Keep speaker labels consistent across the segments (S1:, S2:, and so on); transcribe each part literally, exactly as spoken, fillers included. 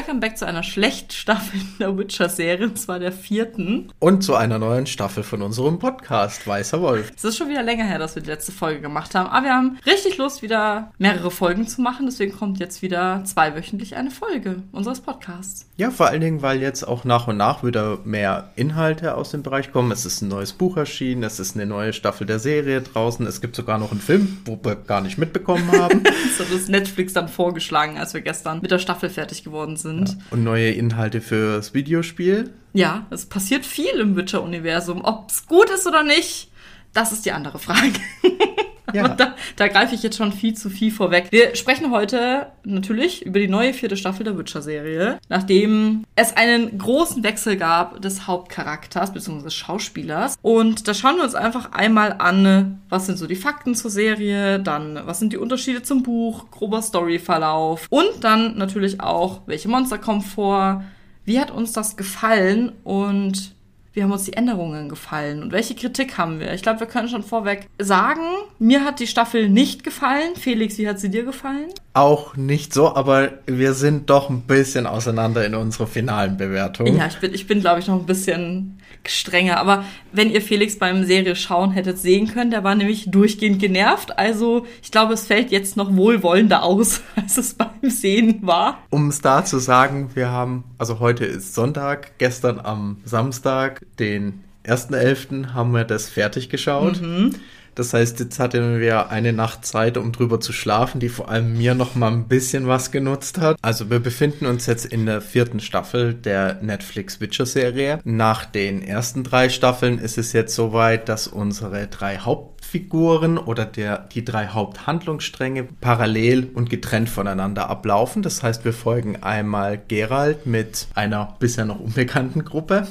S1: Welcome back zu einer schlechten Staffel der Witcher-Serie, und zwar der vierten.
S2: Und zu einer neuen Staffel von unserem Podcast, Weißer Wolf.
S1: Es ist schon wieder länger her, dass wir die letzte Folge gemacht haben, aber wir haben richtig Lust, wieder mehrere Folgen zu machen, deswegen kommt jetzt wieder zweiwöchentlich eine Folge unseres Podcasts.
S2: Ja, vor allen Dingen, weil jetzt auch nach und nach wieder mehr Inhalte aus dem Bereich kommen. Es ist ein neues Buch erschienen, es ist eine neue Staffel der Serie draußen, es gibt sogar noch einen Film, wo wir gar nicht mitbekommen haben.
S1: Das hat uns Netflix dann vorgeschlagen, als wir gestern mit der Staffel fertig geworden sind.
S2: Ja. Und neue Inhalte fürs Videospiel.
S1: Ja, es passiert viel im Witcher-Universum. Ob es gut ist oder nicht, das ist die andere Frage. Ja. Aber da, da greife ich jetzt schon viel zu viel vorweg. Wir sprechen heute natürlich über die neue vierte Staffel der Witcher-Serie, nachdem es einen großen Wechsel gab des Hauptcharakters bzw. des Schauspielers. Und da schauen wir uns einfach einmal an, was sind so die Fakten zur Serie, dann was sind die Unterschiede zum Buch, grober Storyverlauf und dann natürlich auch, welche Monster kommen vor, wie hat uns das gefallen und wie haben uns die Änderungen gefallen und welche Kritik haben wir? Ich glaube, wir können schon vorweg sagen, mir hat die Staffel nicht gefallen. Felix, wie hat sie dir gefallen?
S2: Auch nicht so, aber wir sind doch ein bisschen auseinander in unserer finalen Bewertung.
S1: Ja, ich bin, ich bin, glaube ich, noch ein bisschen strenger. Aber wenn ihr Felix beim Serie schauen hättet sehen können, der war nämlich durchgehend genervt. Also ich glaube, es fällt jetzt noch wohlwollender aus, als es beim Sehen war.
S2: Um es da zu sagen, wir haben, also heute ist Sonntag, gestern am Samstag, den ersten elften haben wir das fertig geschaut. Mhm. Das heißt, jetzt hatten wir eine Nacht Zeit, um drüber zu schlafen, die vor allem mir noch mal ein bisschen was genutzt hat. Also wir befinden uns jetzt in der vierten Staffel der Netflix-Witcher-Serie. Nach den ersten drei Staffeln ist es jetzt soweit, dass unsere drei Hauptfiguren oder der, die drei Haupthandlungsstränge parallel und getrennt voneinander ablaufen. Das heißt, wir folgen einmal Geralt mit einer bisher noch unbekannten Gruppe.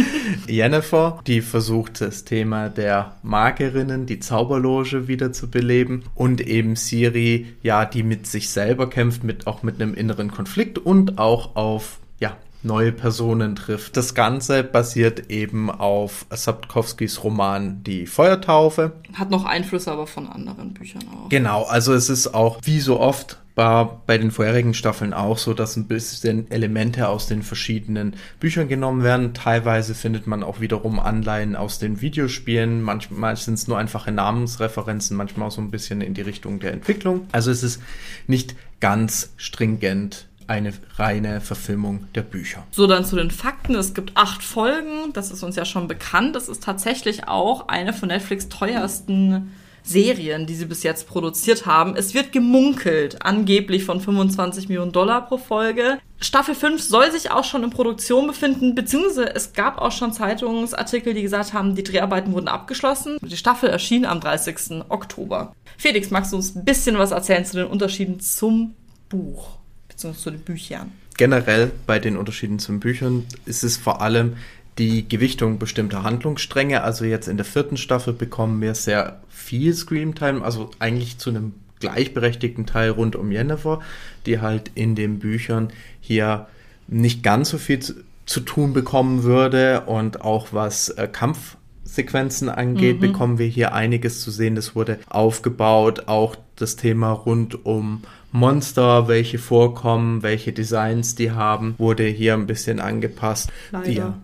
S2: Yennefer, die versucht, das Thema der Magerinnen, die Zauberloge wieder zu beleben, und eben Ciri, ja, die mit sich selber kämpft, mit auch mit einem inneren Konflikt und auch auf, ja, neue Personen trifft. Das Ganze basiert eben auf Sapkowskis Roman Die Feuertaufe.
S1: Hat noch Einflüsse aber von anderen Büchern auch.
S2: Genau, also es ist auch, wie so oft, war bei den vorherigen Staffeln auch so, dass ein bisschen Elemente aus den verschiedenen Büchern genommen werden. Teilweise findet man auch wiederum Anleihen aus den Videospielen. Manchmal sind es nur einfache Namensreferenzen, manchmal auch so ein bisschen in die Richtung der Entwicklung. Also es ist nicht ganz stringent eine reine Verfilmung der Bücher.
S1: So, dann zu den Fakten. Es gibt acht Folgen. Das ist uns ja schon bekannt. Das ist tatsächlich auch eine von Netflix teuersten Serien, die sie bis jetzt produziert haben. Es wird gemunkelt, angeblich von fünfundzwanzig Millionen Dollar pro Folge. Staffel fünf soll sich auch schon in Produktion befinden, beziehungsweise es gab auch schon Zeitungsartikel, die gesagt haben, die Dreharbeiten wurden abgeschlossen. Die Staffel erschien am dreißigsten Oktober. Felix, magst du uns ein bisschen was erzählen zu den Unterschieden zum Buch, beziehungsweise zu den Büchern?
S2: Generell bei den Unterschieden zum Büchern ist es vor allem die Gewichtung bestimmter Handlungsstränge. Also jetzt in der vierten Staffel bekommen wir sehr viel Screamtime, also eigentlich zu einem gleichberechtigten Teil rund um Yennefer, die halt in den Büchern hier nicht ganz so viel zu, zu tun bekommen würde. Und auch was äh, Kampfsequenzen angeht, mhm. bekommen wir hier einiges zu sehen. Das wurde aufgebaut, auch das Thema rund um Monster, welche vorkommen, welche Designs die haben, wurde hier ein bisschen angepasst.
S1: Leider.
S2: Ja.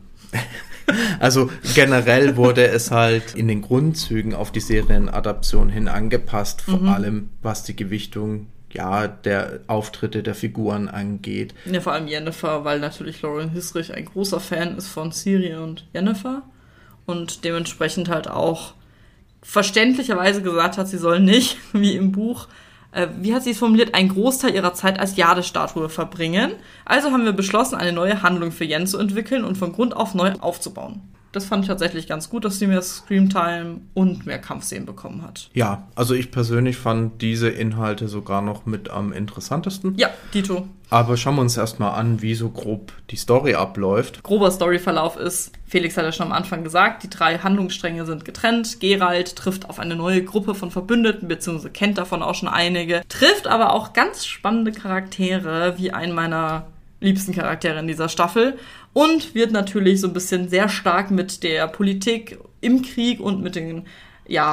S2: Also generell wurde es halt in den Grundzügen auf die Serienadaption hin angepasst, vor mhm. allem was die Gewichtung ja der Auftritte der Figuren angeht.
S1: Ja, vor allem Yennefer, weil natürlich Lauren Hissrich ein großer Fan ist von Ciri und Yennefer und dementsprechend halt auch verständlicherweise gesagt hat, sie soll nicht, wie im Buch, wie hat sie es formuliert, einen Großteil ihrer Zeit als Jade-Statue verbringen. Also haben wir beschlossen, eine neue Handlung für Yen zu entwickeln und von Grund auf neu aufzubauen. Das fand ich tatsächlich ganz gut, dass sie mehr Screamtime und mehr Kampfszenen bekommen hat.
S2: Ja, also ich persönlich fand diese Inhalte sogar noch mit am interessantesten.
S1: Ja, dito.
S2: Aber schauen wir uns erstmal an, wie so grob die Story abläuft.
S1: Grober Storyverlauf ist, Felix hat ja schon am Anfang gesagt, die drei Handlungsstränge sind getrennt. Geralt trifft auf eine neue Gruppe von Verbündeten, beziehungsweise kennt davon auch schon einige, trifft aber auch ganz spannende Charaktere, wie einen meiner liebsten Charaktere in dieser Staffel, und wird natürlich so ein bisschen sehr stark mit der Politik im Krieg und mit den, ja,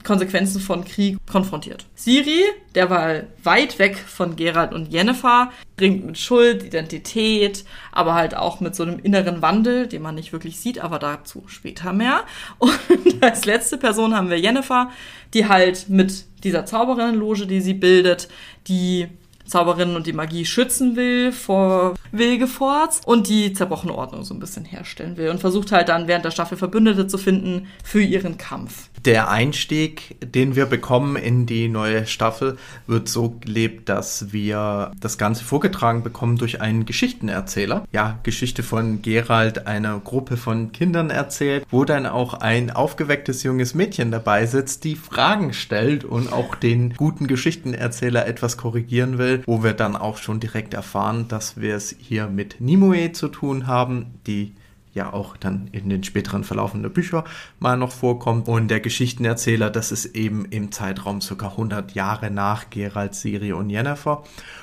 S1: Konsequenzen von Krieg konfrontiert. Ciri, der war weit weg von Geralt und Yennefer, bringt mit Schuld, Identität, aber halt auch mit so einem inneren Wandel, den man nicht wirklich sieht, aber dazu später mehr. Und als letzte Person haben wir Yennefer, die halt mit dieser Zauberinnenloge, die sie bildet, die Zauberinnen und die Magie schützen will vor Wilgefortz und die zerbrochene Ordnung so ein bisschen herstellen will und versucht halt dann während der Staffel Verbündete zu finden für ihren Kampf.
S2: Der Einstieg, den wir bekommen in die neue Staffel, wird so gelebt, dass wir das Ganze vorgetragen bekommen durch einen Geschichtenerzähler. Ja, Geschichte von Geralt, einer Gruppe von Kindern erzählt, wo dann auch ein aufgewecktes junges Mädchen dabei sitzt, die Fragen stellt und auch den guten Geschichtenerzähler etwas korrigieren will, wo wir dann auch schon direkt erfahren, dass wir es hier mit Nimue zu tun haben, die ja auch dann in den späteren Verlaufen der Bücher mal noch vorkommt. Und der Geschichtenerzähler, das ist eben im Zeitraum ca. hundert Jahre nach Geralt, Ciri und Yennefer.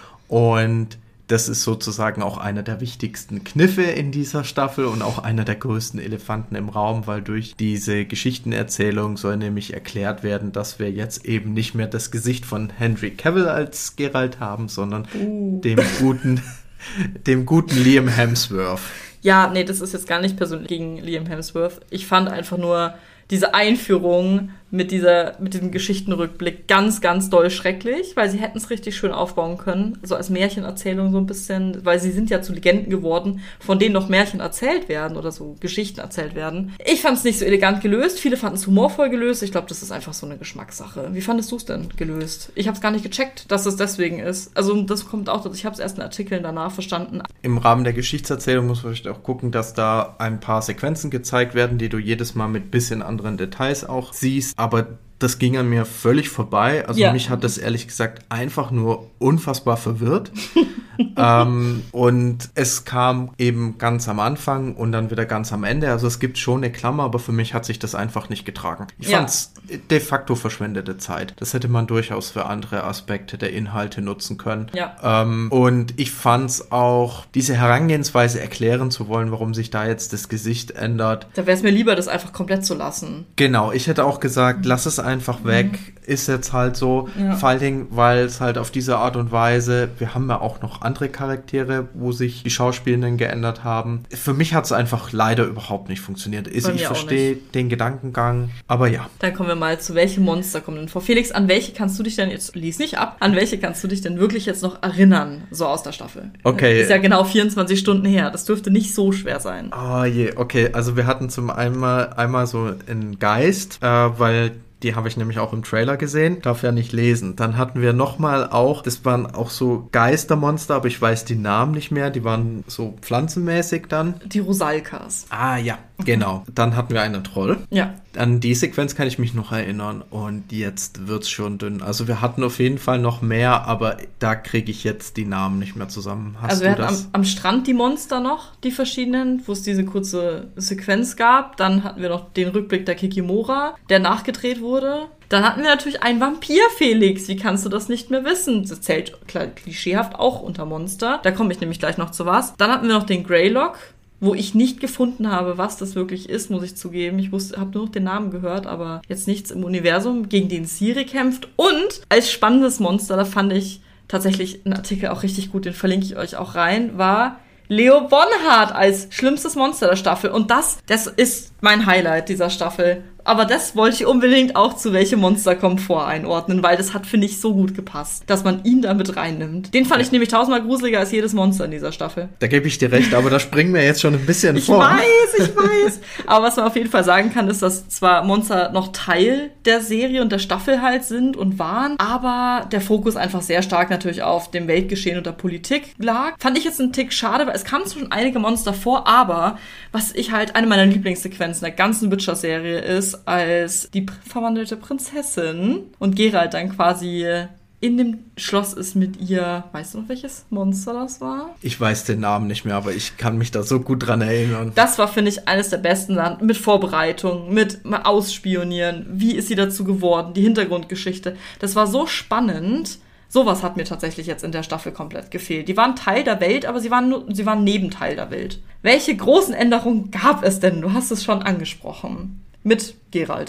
S2: Und das ist sozusagen auch einer der wichtigsten Kniffe in dieser Staffel und auch einer der größten Elefanten im Raum, weil durch diese Geschichtenerzählung soll nämlich erklärt werden, dass wir jetzt eben nicht mehr das Gesicht von Henry Cavill als Geralt haben, sondern uh. dem guten, dem guten Liam Hemsworth.
S1: Ja, nee, das ist jetzt gar nicht persönlich gegen Liam Hemsworth. Ich fand einfach nur diese Einführung mit dieser, mit diesem Geschichtenrückblick ganz, ganz doll schrecklich, weil sie hätten es richtig schön aufbauen können, so als Märchenerzählung so ein bisschen, weil sie sind ja zu Legenden geworden, von denen noch Märchen erzählt werden oder so Geschichten erzählt werden. Ich fand es nicht so elegant gelöst, viele fanden es humorvoll gelöst, ich glaube, das ist einfach so eine Geschmackssache. Wie fandest du es denn gelöst? Ich habe es gar nicht gecheckt, dass es deswegen ist. Also das kommt auch, ich habe es erst in Artikeln danach verstanden.
S2: Im Rahmen der Geschichtserzählung muss man auch gucken, dass da ein paar Sequenzen gezeigt werden, die du jedes Mal mit bisschen anderen Details auch siehst. Aber das ging an mir völlig vorbei. Also ja. Mich hat das ehrlich gesagt einfach nur unfassbar verwirrt. ähm, und es kam eben ganz am Anfang und dann wieder ganz am Ende. Also es gibt schon eine Klammer, aber für mich hat sich das einfach nicht getragen. Ich ja. fand's de facto verschwendete Zeit. Das hätte man durchaus für andere Aspekte der Inhalte nutzen können.
S1: Ja.
S2: Ähm, und ich fand's auch, diese Herangehensweise erklären zu wollen, warum sich da jetzt das Gesicht ändert.
S1: Da wäre es mir lieber, das einfach komplett zu lassen.
S2: Genau, ich hätte auch gesagt, lass es einfach weg. Mhm. Ist jetzt halt so. Ja. Vor allen Dingen, weil es halt auf diese Art und Weise, wir haben ja auch noch andere Charaktere, wo sich die Schauspielenden geändert haben. Für mich hat es einfach leider überhaupt nicht funktioniert. Ich verstehe den Gedankengang, aber ja.
S1: Dann kommen wir mal zu, welche Monster kommen denn vor? Felix, an welche kannst du dich denn jetzt, lies nicht ab, an welche kannst du dich denn wirklich jetzt noch erinnern, so aus der Staffel?
S2: Okay.
S1: Ist ja genau vierundzwanzig Stunden her. Das dürfte nicht so schwer sein.
S2: Oh je, okay. Also wir hatten zum einmal, einmal so einen Geist, äh, weil die habe ich nämlich auch im Trailer gesehen, darf ja nicht lesen. Dann hatten wir nochmal auch, das waren auch so Geistermonster, aber ich weiß die Namen nicht mehr, die waren so pflanzenmäßig dann.
S1: Die Rusalkas.
S2: Ah ja, genau. Dann hatten wir einen Troll.
S1: Ja.
S2: An die Sequenz kann ich mich noch erinnern und jetzt wird's schon dünn. Also wir hatten auf jeden Fall noch mehr, aber da kriege ich jetzt die Namen nicht mehr zusammen. Hast
S1: also wir
S2: du
S1: hatten
S2: das?
S1: Am, am Strand die Monster noch, die verschiedenen, wo es diese kurze Sequenz gab. Dann hatten wir noch den Rückblick der Kikimora, der nachgedreht wurde. Wurde. Dann hatten wir natürlich einen Vampir, Felix. Wie kannst du das nicht mehr wissen? Das zählt klar, klischeehaft auch unter Monster. Da komme ich nämlich gleich noch zu was. Dann hatten wir noch den Greylock, wo ich nicht gefunden habe, was das wirklich ist, muss ich zugeben. Ich wusste, habe nur noch den Namen gehört, aber jetzt nichts im Universum, gegen den Ciri kämpft. Und als spannendes Monster, da fand ich tatsächlich einen Artikel auch richtig gut, den verlinke ich euch auch rein, war Leo Bonhart als schlimmstes Monster der Staffel. Und das, das ist mein Highlight dieser Staffel. Aber das wollte ich unbedingt auch zu welche Monster kommt vor einordnen, weil das hat, finde ich, so gut gepasst, dass man ihn da mit reinnimmt. Den fand ich nämlich tausendmal gruseliger als jedes Monster in dieser Staffel.
S2: Da gebe ich dir recht, aber da springen wir jetzt schon ein bisschen
S1: ich
S2: vor.
S1: Ich weiß, ich weiß. Aber was man auf jeden Fall sagen kann, ist, dass zwar Monster noch Teil der Serie und der Staffel halt sind und waren, aber der Fokus einfach sehr stark natürlich auf dem Weltgeschehen und der Politik lag. Fand ich jetzt einen Tick schade, weil es kamen schon einige Monster vor, aber was ich halt, eine meiner Lieblingssequenzen der ganzen Witcher-Serie ist, als die verwandelte Prinzessin und Geralt dann quasi in dem Schloss ist mit ihr, weißt du noch, welches Monster das war?
S2: Ich weiß den Namen nicht mehr, aber ich kann mich da so gut dran erinnern.
S1: Das war, finde ich, eines der besten Sachen, mit Vorbereitung, mit mal ausspionieren, wie ist sie dazu geworden, die Hintergrundgeschichte. Das war so spannend. Sowas hat mir tatsächlich jetzt in der Staffel komplett gefehlt. Die waren Teil der Welt, aber sie waren nur, sie waren Nebenteil der Welt. Welche großen Änderungen gab es denn? Du hast es schon angesprochen. Mit Geralt.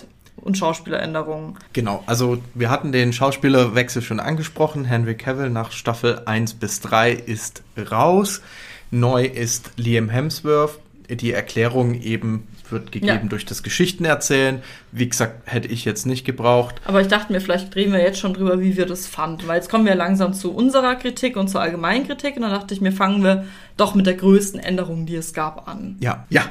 S1: und Schauspieleränderungen.
S2: Genau, also wir hatten den Schauspielerwechsel schon angesprochen. Henry Cavill nach Staffel eins bis drei ist raus. Neu ist Liam Hemsworth. Die Erklärung eben wird gegeben ja. durch das Geschichtenerzählen. Wie gesagt, hätte ich jetzt nicht gebraucht.
S1: Aber ich dachte mir, vielleicht reden wir jetzt schon drüber, wie wir das fanden. Weil jetzt kommen wir langsam zu unserer Kritik und zur allgemeinen Kritik. Und dann dachte ich mir, fangen wir doch mit der größten Änderung, die es gab, an.
S2: Ja, ja.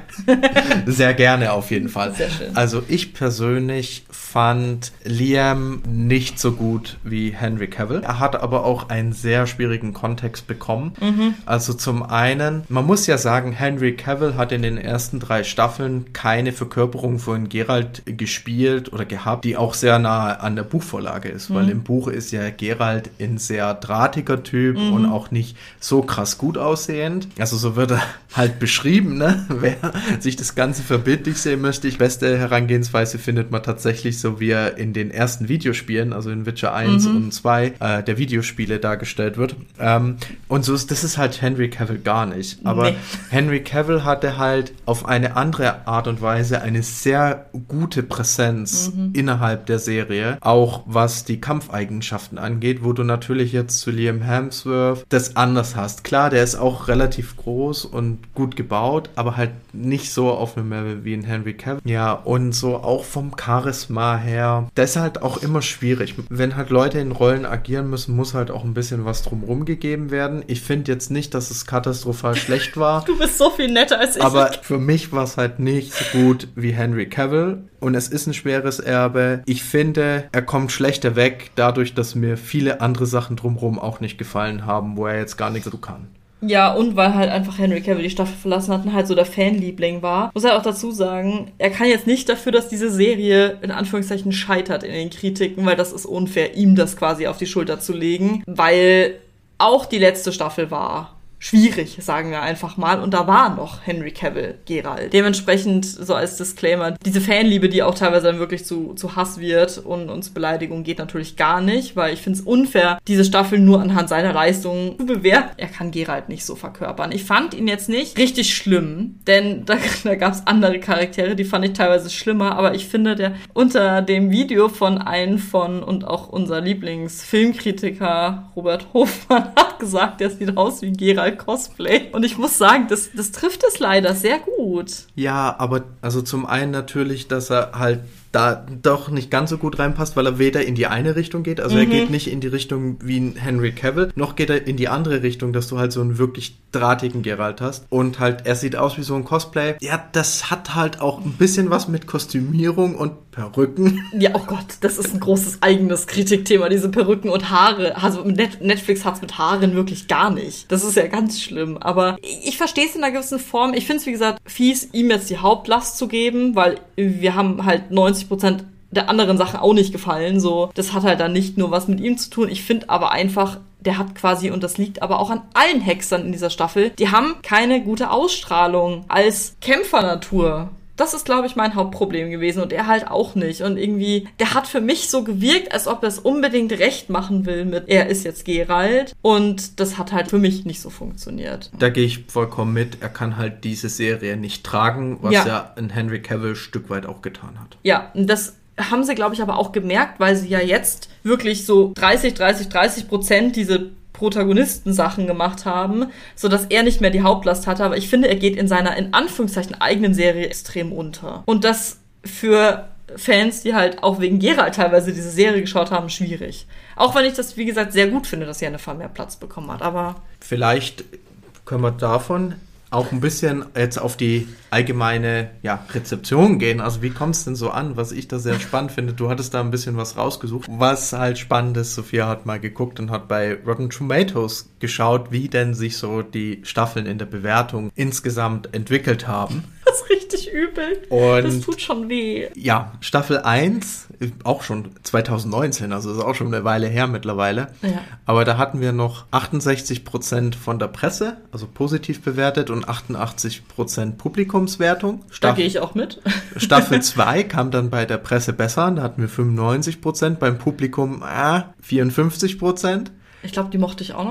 S2: Sehr gerne auf jeden Fall.
S1: Sehr schön.
S2: Also ich persönlich fand Liam nicht so gut wie Henry Cavill. Er hat aber auch einen sehr schwierigen Kontext bekommen. Mhm. Also zum einen, man muss ja sagen, Henry Cavill hat in den ersten drei Staffeln keine Verkörperung von Geralt gespielt oder gehabt, die auch sehr nah an der Buchvorlage ist. Mhm. Weil im Buch ist ja Geralt ein sehr drahtiger Typ mhm. und auch nicht so krass gut aussehend. Also so wird er halt beschrieben, ne? Wer sich das Ganze verbildlich sehen möchte. Die beste Herangehensweise findet man tatsächlich so, wie er in den ersten Videospielen, also in Witcher eins mhm. und zwei, äh, der Videospiele dargestellt wird. Ähm, und so ist, das ist halt Henry Cavill gar nicht. Aber nee. Henry Cavill hatte halt auf eine andere Art und Weise eine sehr gute Präsenz mhm. innerhalb der Serie, auch was die Kampfeigenschaften angeht, wo du natürlich jetzt zu Liam Hemsworth das anders hast. Klar, der ist auch relativ relativ groß und gut gebaut, aber halt nicht so auf einem Level wie in Henry Cavill. Ja, und so auch vom Charisma her, das ist halt auch immer schwierig. Wenn halt Leute in Rollen agieren müssen, muss halt auch ein bisschen was drumherum gegeben werden. Ich finde jetzt nicht, dass es katastrophal schlecht war.
S1: Du bist so viel netter als ich.
S2: Aber für mich war es halt nicht so gut wie Henry Cavill. Und es ist ein schweres Erbe. Ich finde, er kommt schlechter weg, dadurch, dass mir viele andere Sachen drumherum auch nicht gefallen haben, wo er jetzt gar nichts so kann.
S1: Ja, und weil halt einfach Henry Cavill die Staffel verlassen hat und halt so der Fanliebling war. Muss halt auch dazu sagen, er kann jetzt nicht dafür, dass diese Serie in Anführungszeichen scheitert in den Kritiken, weil das ist unfair, ihm das quasi auf die Schulter zu legen, weil auch die letzte Staffel war schwierig, sagen wir einfach mal. Und da war noch Henry Cavill Geralt. Dementsprechend, so als Disclaimer, diese Fanliebe, die auch teilweise dann wirklich zu, zu Hass wird und uns Beleidigung, geht natürlich gar nicht, weil ich finde es unfair, diese Staffel nur anhand seiner Leistungen zu bewerten. Er kann Geralt nicht so verkörpern. Ich fand ihn jetzt nicht richtig schlimm, denn da, da gab es andere Charaktere, die fand ich teilweise schlimmer, aber ich finde, der unter dem Video von einem von und auch unser Lieblingsfilmkritiker Robert Hofmann hat gesagt, der sieht aus wie Geralt Cosplay. Und ich muss sagen, das, das trifft es leider sehr gut.
S2: Ja, aber also zum einen natürlich, dass er halt da doch nicht ganz so gut reinpasst, weil er weder in die eine Richtung geht, also mhm. er geht nicht in die Richtung wie ein Henry Cavill, noch geht er in die andere Richtung, dass du halt so einen wirklich drahtigen Geralt hast. Und halt, er sieht aus wie so ein Cosplay. Ja, das hat halt auch ein bisschen was mit Kostümierung und Perücken.
S1: Ja, oh Gott, das ist ein großes eigenes Kritikthema, diese Perücken und Haare. Also Netflix hat's mit Haaren wirklich gar nicht. Das ist ja ganz schlimm. Aber ich verstehe es in einer gewissen Form. Ich finde es, wie gesagt, fies, ihm jetzt die Hauptlast zu geben, weil wir haben halt neunzig Prozent der anderen Sachen auch nicht gefallen. So, das hat halt dann nicht nur was mit ihm zu tun. Ich finde aber einfach, der hat quasi, und das liegt aber auch an allen Hexern in dieser Staffel, die haben keine gute Ausstrahlung als Kämpfernatur. Das ist, glaube ich, mein Hauptproblem gewesen und er halt auch nicht. Und irgendwie, der hat für mich so gewirkt, als ob er es unbedingt recht machen will mit, er ist jetzt Geralt. Und das hat halt für mich nicht so funktioniert.
S2: Da gehe ich vollkommen mit. Er kann halt diese Serie nicht tragen, was ja, ja ein Henry Cavill Stück weit auch getan hat.
S1: Ja, das haben sie, glaube ich, aber auch gemerkt, weil sie ja jetzt wirklich so dreißig, dreißig, dreißig Prozent diese Protagonisten-Sachen gemacht haben, sodass er nicht mehr die Hauptlast hatte. Aber ich finde, er geht in seiner, in Anführungszeichen, eigenen Serie extrem unter. Und das für Fans, die halt auch wegen Geralt teilweise diese Serie geschaut haben, schwierig. Auch wenn ich das, wie gesagt, sehr gut finde, dass Yennefer mehr Platz bekommen hat. Aber
S2: vielleicht können wir davon auch ein bisschen jetzt auf die allgemeine ja, Rezeption gehen. Also wie kommt es denn so an, was ich da sehr spannend finde? Du hattest da ein bisschen was rausgesucht. Was halt spannend ist, Sophia hat mal geguckt und hat bei Rotten Tomatoes geschaut, wie denn sich so die Staffeln in der Bewertung insgesamt entwickelt haben.
S1: Das ist richtig übel.
S2: Und
S1: das tut schon weh.
S2: Ja, Staffel eins, auch schon zwanzig neunzehn, also ist auch schon eine Weile her mittlerweile. Ja. Aber da hatten wir noch achtundsechzig Prozent von der Presse, also positiv bewertet, und achtundachtzig Prozent Publikumswertung.
S1: Staffel, da gehe ich auch mit.
S2: Staffel zwei kam dann bei der Presse besser, da hatten wir fünfundneunzig Prozent, beim Publikum äh, vierundfünfzig Prozent.
S1: Ich glaube, die mochte ich auch noch.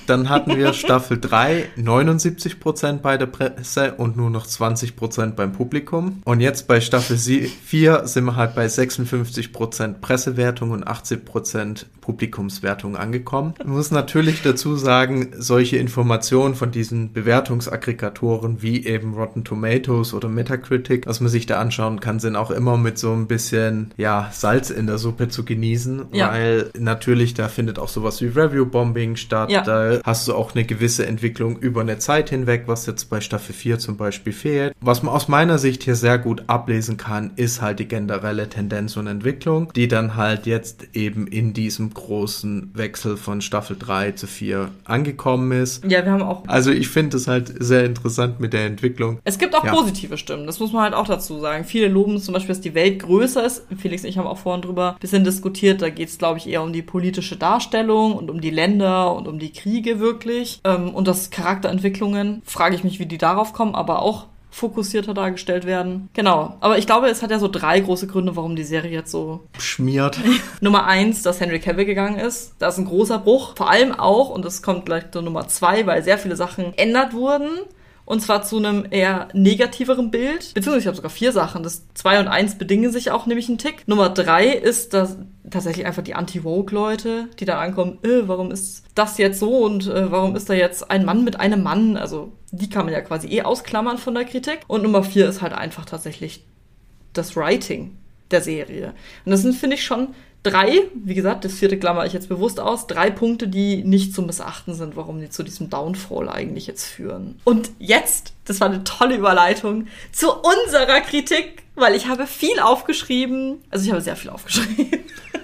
S2: Dann hatten wir Staffel drei, neunundsiebzig Prozent bei der Presse und nur noch zwanzig Prozent beim Publikum. Und jetzt bei Staffel vier sind wir halt bei sechsundfünfzig Prozent Pressewertung und achtzig Prozent Publikumswertung angekommen. Man muss natürlich dazu sagen, solche Informationen von diesen Bewertungsaggregatoren wie eben Rotten Tomatoes oder Metacritic, was man sich da anschauen kann, sind auch immer mit so ein bisschen, ja, Salz in der Suppe zu genießen, ja. Weil natürlich da findet auch sowas wie Review-Bombing statt. Ja. Da hast du auch eine gewisse Entwicklung über eine Zeit hinweg, was jetzt bei Staffel vier zum Beispiel fehlt. Was man aus meiner Sicht hier sehr gut ablesen kann, ist halt die generelle Tendenz und Entwicklung, die dann halt jetzt eben in diesem großen Wechsel von Staffel drei zu vier angekommen ist.
S1: Ja, wir haben auch...
S2: Also ich finde es halt sehr interessant mit der Entwicklung.
S1: Es gibt auch ja. positive Stimmen, das muss man halt auch dazu sagen. Viele loben zum Beispiel, dass die Welt größer ist. Felix und ich haben auch vorhin drüber ein bisschen diskutiert. Da geht es, glaube ich, eher um die politische Darstellung und um die Länder und um die Kriege wirklich. Und das Charakterentwicklungen, frage ich mich, wie die darauf kommen, aber auch fokussierter dargestellt werden. Genau. Aber ich glaube, es hat ja so drei große Gründe, warum die Serie jetzt so
S2: schmiert.
S1: Nummer eins, dass Henry Cavill gegangen ist. Das ist ein großer Bruch. Vor allem auch, und das kommt gleich zur Nummer zwei, weil sehr viele Sachen geändert wurden. Und zwar zu einem eher negativeren Bild. Beziehungsweise ich habe sogar vier Sachen. Das zwei und eins bedingen sich auch nämlich einen Tick. Nummer drei ist dass tatsächlich einfach die Anti-Woke-Leute, die da ankommen, äh, warum ist das jetzt so und äh, warum ist da jetzt ein Mann mit einem Mann? Also die kann man ja quasi eh ausklammern von der Kritik. Und Nummer vier ist halt einfach tatsächlich das Writing der Serie. Und das sind, finde ich, schon drei, wie gesagt, das vierte klammer ich jetzt bewusst aus, drei Punkte, die nicht zu missachten sind, warum die zu diesem Downfall eigentlich jetzt führen. Und jetzt, das war eine tolle Überleitung, zu unserer Kritik, weil ich habe viel aufgeschrieben, also ich habe sehr viel aufgeschrieben.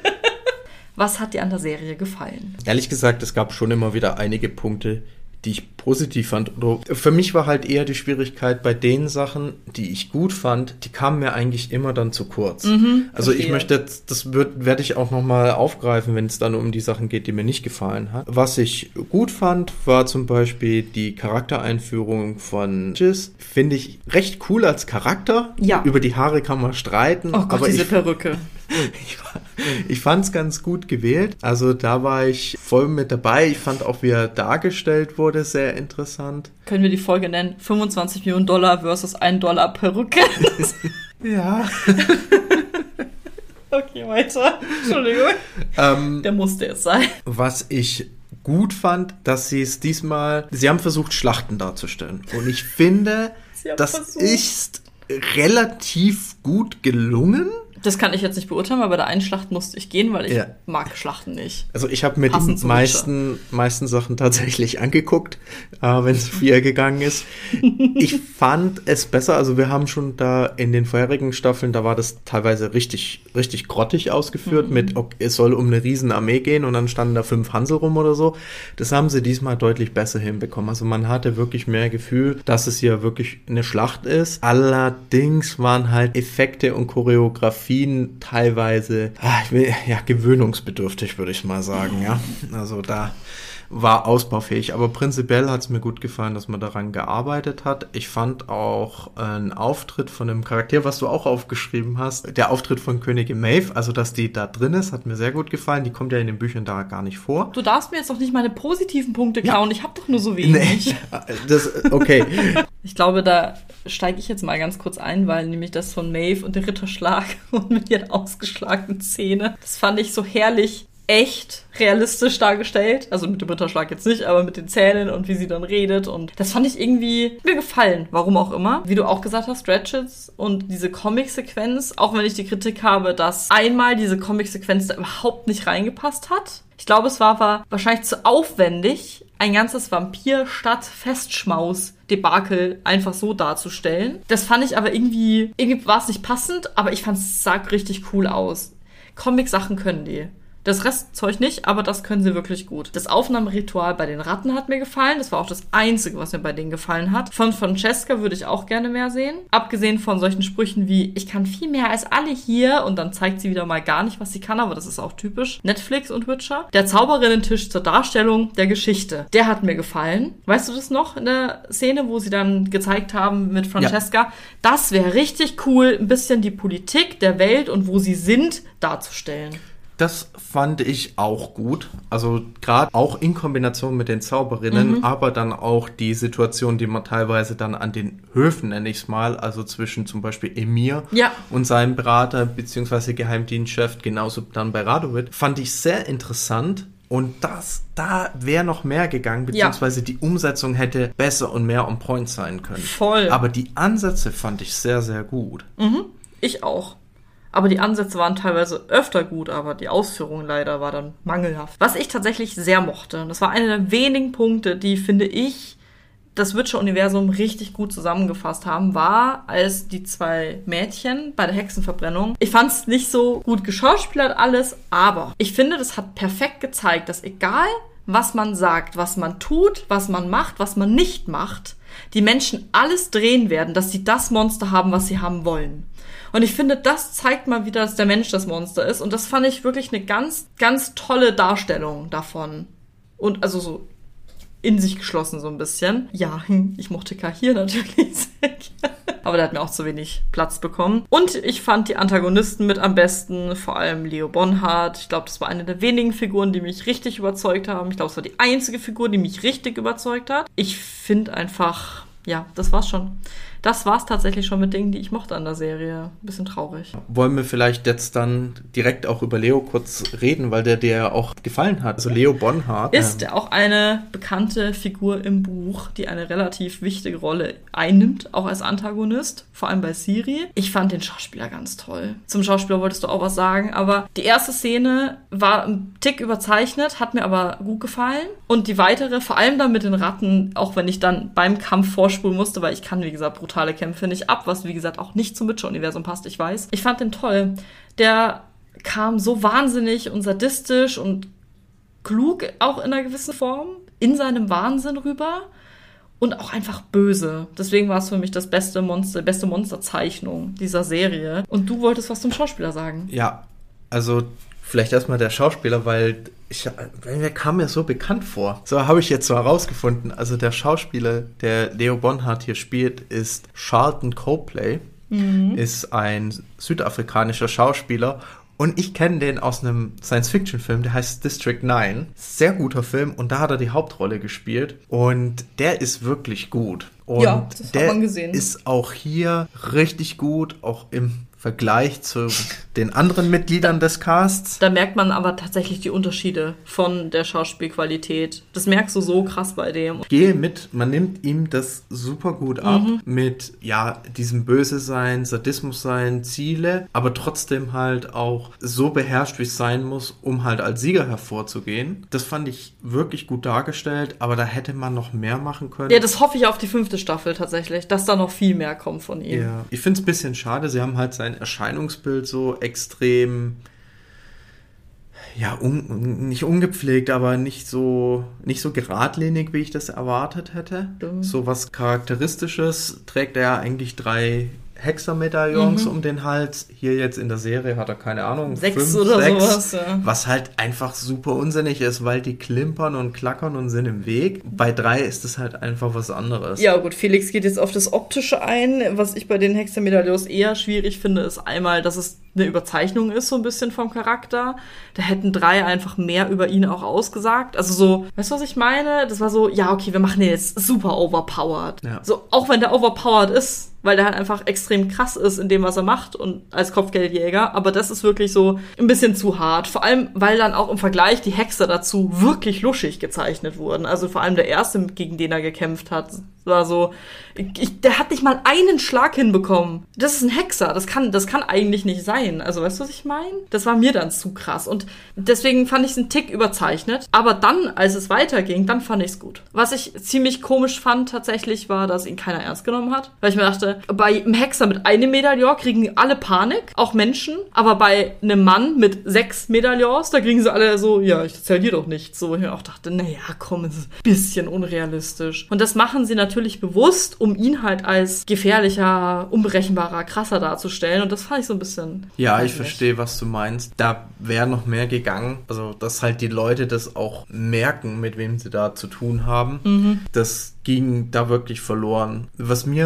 S1: Was hat dir an der Serie gefallen?
S2: Ehrlich gesagt, es gab schon immer wieder einige Punkte, die ich positiv fand. Für mich war halt eher die Schwierigkeit bei den Sachen, die ich gut fand, die kamen mir eigentlich immer dann zu kurz. Mhm, also verstehe. Ich möchte jetzt, das wird, werde ich auch nochmal aufgreifen, wenn es dann um die Sachen geht, die mir nicht gefallen hat. Was ich gut fand, war zum Beispiel die Charaktereinführung von Giz. Finde ich recht cool als Charakter.
S1: Ja.
S2: Über die Haare kann man streiten.
S1: Oh Gott,
S2: aber
S1: diese
S2: ich,
S1: Perücke.
S2: Ich, ich fand es ganz gut gewählt. Also da war ich voll mit dabei. Ich fand auch, wie er dargestellt wurde, sehr interessant.
S1: Können wir die Folge nennen? fünfundzwanzig Millionen Dollar versus ein Dollar Perücke.
S2: Ja.
S1: Okay, weiter. Entschuldigung. Ähm, Der musste es sein.
S2: Was ich gut fand, dass sie es diesmal... Sie haben versucht, Schlachten darzustellen. Und ich finde, das versucht. ist relativ gut gelungen.
S1: Das kann ich jetzt nicht beurteilen, weil bei der einen Schlacht musste ich gehen, weil ich ja. mag Schlachten nicht.
S2: Also ich habe mir Passend die meisten, meisten Sachen tatsächlich angeguckt, äh, wenn es vier gegangen ist. Ich fand es besser, also wir haben schon da in den vorherigen Staffeln, da war das teilweise richtig, richtig grottig ausgeführt mhm. mit, okay, es soll um eine Riesenarmee gehen und dann standen da fünf Hansel rum oder so. Das haben sie diesmal deutlich besser hinbekommen. Also man hatte wirklich mehr Gefühl, dass es hier wirklich eine Schlacht ist. Allerdings waren halt Effekte und Choreografie teilweise ah, ich will, ja, gewöhnungsbedürftig, würde ich mal sagen. Ja, also da war ausbaufähig. Aber prinzipiell hat es mir gut gefallen, dass man daran gearbeitet hat. Ich fand auch einen Auftritt von einem Charakter, was du auch aufgeschrieben hast, der Auftritt von Königin Maeve, also dass die da drin ist, hat mir sehr gut gefallen. Die kommt ja in den Büchern da gar nicht vor.
S1: Du darfst mir jetzt doch nicht meine positiven Punkte klauen. Ja. Ich habe doch nur so wenig.
S2: Nee, das, okay.
S1: Ich glaube, da steige ich jetzt mal ganz kurz ein, weil nämlich das von Maeve und der Ritterschlag und mit ihren ausgeschlagenen Zähne, das fand ich so herrlich echt realistisch dargestellt. Also mit dem Ritterschlag jetzt nicht, aber mit den Zähnen und wie sie dann redet. Und das fand ich irgendwie mir gefallen. Warum auch immer. Wie du auch gesagt hast, Ratchets und diese Comic-Sequenz, auch wenn ich die Kritik habe, dass einmal diese Comic-Sequenz da überhaupt nicht reingepasst hat. Ich glaube, es war, war wahrscheinlich zu aufwendig, ein ganzes Vampir-Stadt-Festschmaus-Debakel einfach so darzustellen. Das fand ich aber irgendwie, irgendwie war es nicht passend, aber ich fand es sah richtig cool aus. Comic-Sachen können die. Das Restzeug nicht, aber das können sie wirklich gut. Das Aufnahmeritual bei den Ratten hat mir gefallen. Das war auch das Einzige, was mir bei denen gefallen hat. Von Francesca würde ich auch gerne mehr sehen. Abgesehen von solchen Sprüchen wie, ich kann viel mehr als alle hier. Und dann zeigt sie wieder mal gar nicht, was sie kann. Aber das ist auch typisch Netflix und Witcher. Der Zauberinnen-Tisch zur Darstellung der Geschichte. Der hat mir gefallen. Weißt du das noch in der Szene, wo sie dann gezeigt haben mit Francesca? Ja. Das wäre richtig cool, ein bisschen die Politik der Welt und wo sie sind darzustellen.
S2: Das fand ich auch gut. Also gerade auch in Kombination mit den Zauberinnen, mhm. aber dann auch die Situation, die man teilweise dann an den Höfen, nenne ich es mal, also zwischen zum Beispiel Emir
S1: ja.
S2: und seinem Berater beziehungsweise Geheimdienstchef, genauso dann bei Radovid, fand ich sehr interessant. Und das, da wäre noch mehr gegangen, beziehungsweise ja. die Umsetzung hätte besser und mehr on point sein können.
S1: Voll.
S2: Aber die Ansätze fand ich sehr, sehr gut.
S1: Mhm. Ich auch. Aber die Ansätze waren teilweise öfter gut, aber die Ausführung leider war dann mangelhaft. Was ich tatsächlich sehr mochte, das war einer der wenigen Punkte, die, finde ich, das Witcher-Universum richtig gut zusammengefasst haben, war, als die zwei Mädchen bei der Hexenverbrennung, ich fand es nicht so gut geschauspielert alles, aber ich finde, das hat perfekt gezeigt, dass egal, was man sagt, was man tut, was man macht, was man nicht macht, die Menschen alles drehen werden, dass sie das Monster haben, was sie haben wollen. Und ich finde, das zeigt mal wieder, dass der Mensch das Monster ist. Und das fand ich wirklich eine ganz, ganz tolle Darstellung davon. Und also so in sich geschlossen so ein bisschen. Ja, ich mochte Kahir natürlich sehr gerne. Aber der hat mir auch zu wenig Platz bekommen. Und ich fand die Antagonisten mit am besten, vor allem Leo Bonhart. Ich glaube, das war eine der wenigen Figuren, die mich richtig überzeugt haben. Ich glaube, es war die einzige Figur, die mich richtig überzeugt hat. Ich finde einfach, ja, das war's schon. Das war's tatsächlich schon mit Dingen, die ich mochte an der Serie. Ein bisschen traurig.
S2: Wollen wir vielleicht jetzt dann direkt auch über Leo kurz reden, weil der dir ja auch gefallen hat. Also Leo Bonhart.
S1: Ist
S2: ähm,
S1: auch eine bekannte Figur im Buch, die eine relativ wichtige Rolle einnimmt, auch als Antagonist, vor allem bei Ciri. Ich fand den Schauspieler ganz toll. Zum Schauspieler wolltest du auch was sagen, aber die erste Szene war ein Tick überzeichnet, hat mir aber gut gefallen. Und die weitere, vor allem dann mit den Ratten, auch wenn ich dann beim Kampf vorspulen musste, weil ich kann, wie gesagt, brutal Kämpfe nicht ab, was wie gesagt auch nicht zum Witcher-Universum passt, ich weiß. Ich fand den toll. Der kam so wahnsinnig und sadistisch und klug auch in einer gewissen Form in seinem Wahnsinn rüber und auch einfach böse. Deswegen war es für mich das beste Monster, beste Monsterzeichnung dieser Serie. Und du wolltest was zum Schauspieler sagen.
S2: Ja, also vielleicht erstmal der Schauspieler, weil ich, der kam mir so bekannt vor. So habe ich jetzt so herausgefunden. Also der Schauspieler, der Leo Bonhart hier spielt, ist Charlton Copley, mhm. ist ein südafrikanischer Schauspieler. Und ich kenne den aus einem Science-Fiction-Film, der heißt District neun. Sehr guter Film und da hat er die Hauptrolle gespielt. Und der ist wirklich gut. Und
S1: ja, das hat man gesehen.
S2: Der ist auch hier richtig gut, auch im Vergleich zu den anderen Mitgliedern des Casts.
S1: Da merkt man aber tatsächlich die Unterschiede von der Schauspielqualität. Das merkst du so krass bei dem.
S2: Ich gehe mit, man nimmt ihm das super gut ab, mhm. mit, ja, diesem Böse-Sein, Sadismus-Sein, Ziele, aber trotzdem halt auch so beherrscht, wie es sein muss, um halt als Sieger hervorzugehen. Das fand ich wirklich gut dargestellt, aber da hätte man noch mehr machen können.
S1: Ja, das hoffe ich auf die fünfte Staffel tatsächlich, dass da noch viel mehr kommt von ihm.
S2: Ja, ich finde es ein bisschen schade, sie haben halt sein Erscheinungsbild so extrem, ja, un, nicht ungepflegt, aber nicht so, nicht so geradlinig, wie ich das erwartet hätte. Mhm. So was Charakteristisches trägt er eigentlich drei Hexermedaillons mhm. um den Hals. Hier jetzt in der Serie hat er, keine Ahnung,
S1: sechs
S2: fünf,
S1: oder
S2: sechs,
S1: sowas. Ja.
S2: Was halt einfach super unsinnig ist, weil die klimpern und klackern und sind im Weg. Bei drei ist es halt einfach was anderes.
S1: Ja gut, Felix geht jetzt auf das Optische ein. Was ich bei den Hexermedaillons eher schwierig finde, ist einmal, dass es eine Überzeichnung ist, so ein bisschen vom Charakter. Da hätten drei einfach mehr über ihn auch ausgesagt. Also so, weißt du, was ich meine? Das war so, ja, okay, wir machen den jetzt super overpowered. Ja. So, auch wenn der overpowered ist, weil der halt einfach extrem krass ist in dem, was er macht und als Kopfgeldjäger. Aber das ist wirklich so ein bisschen zu hart. Vor allem, weil dann auch im Vergleich die Hexer dazu wirklich luschig gezeichnet wurden. Also vor allem der erste, gegen den er gekämpft hat, war so, ich, der hat nicht mal einen Schlag hinbekommen. Das ist ein Hexer. Das kann, das kann eigentlich nicht sein. Also weißt du, was ich meine? Das war mir dann zu krass. Und deswegen fand ich es einen Tick überzeichnet. Aber dann, als es weiterging, dann fand ich es gut. Was ich ziemlich komisch fand tatsächlich, war, dass ihn keiner ernst genommen hat. Weil ich mir dachte, bei einem Hexer mit einem Medaillon kriegen alle Panik, auch Menschen. Aber bei einem Mann mit sechs Medaillons, da kriegen sie alle so, ja, ich erzähl dir doch nichts. So, ich mir auch dachte, naja, komm, es ist ein bisschen unrealistisch. Und das machen sie natürlich Natürlich bewusst, um ihn halt als gefährlicher, unberechenbarer, krasser darzustellen. Und das fand ich so ein bisschen...
S2: Ja, ich verstehe, was du meinst. Da wäre noch mehr gegangen. Also, dass halt die Leute das auch merken, mit wem sie da zu tun haben. Mhm. Das ging da wirklich verloren. Was mir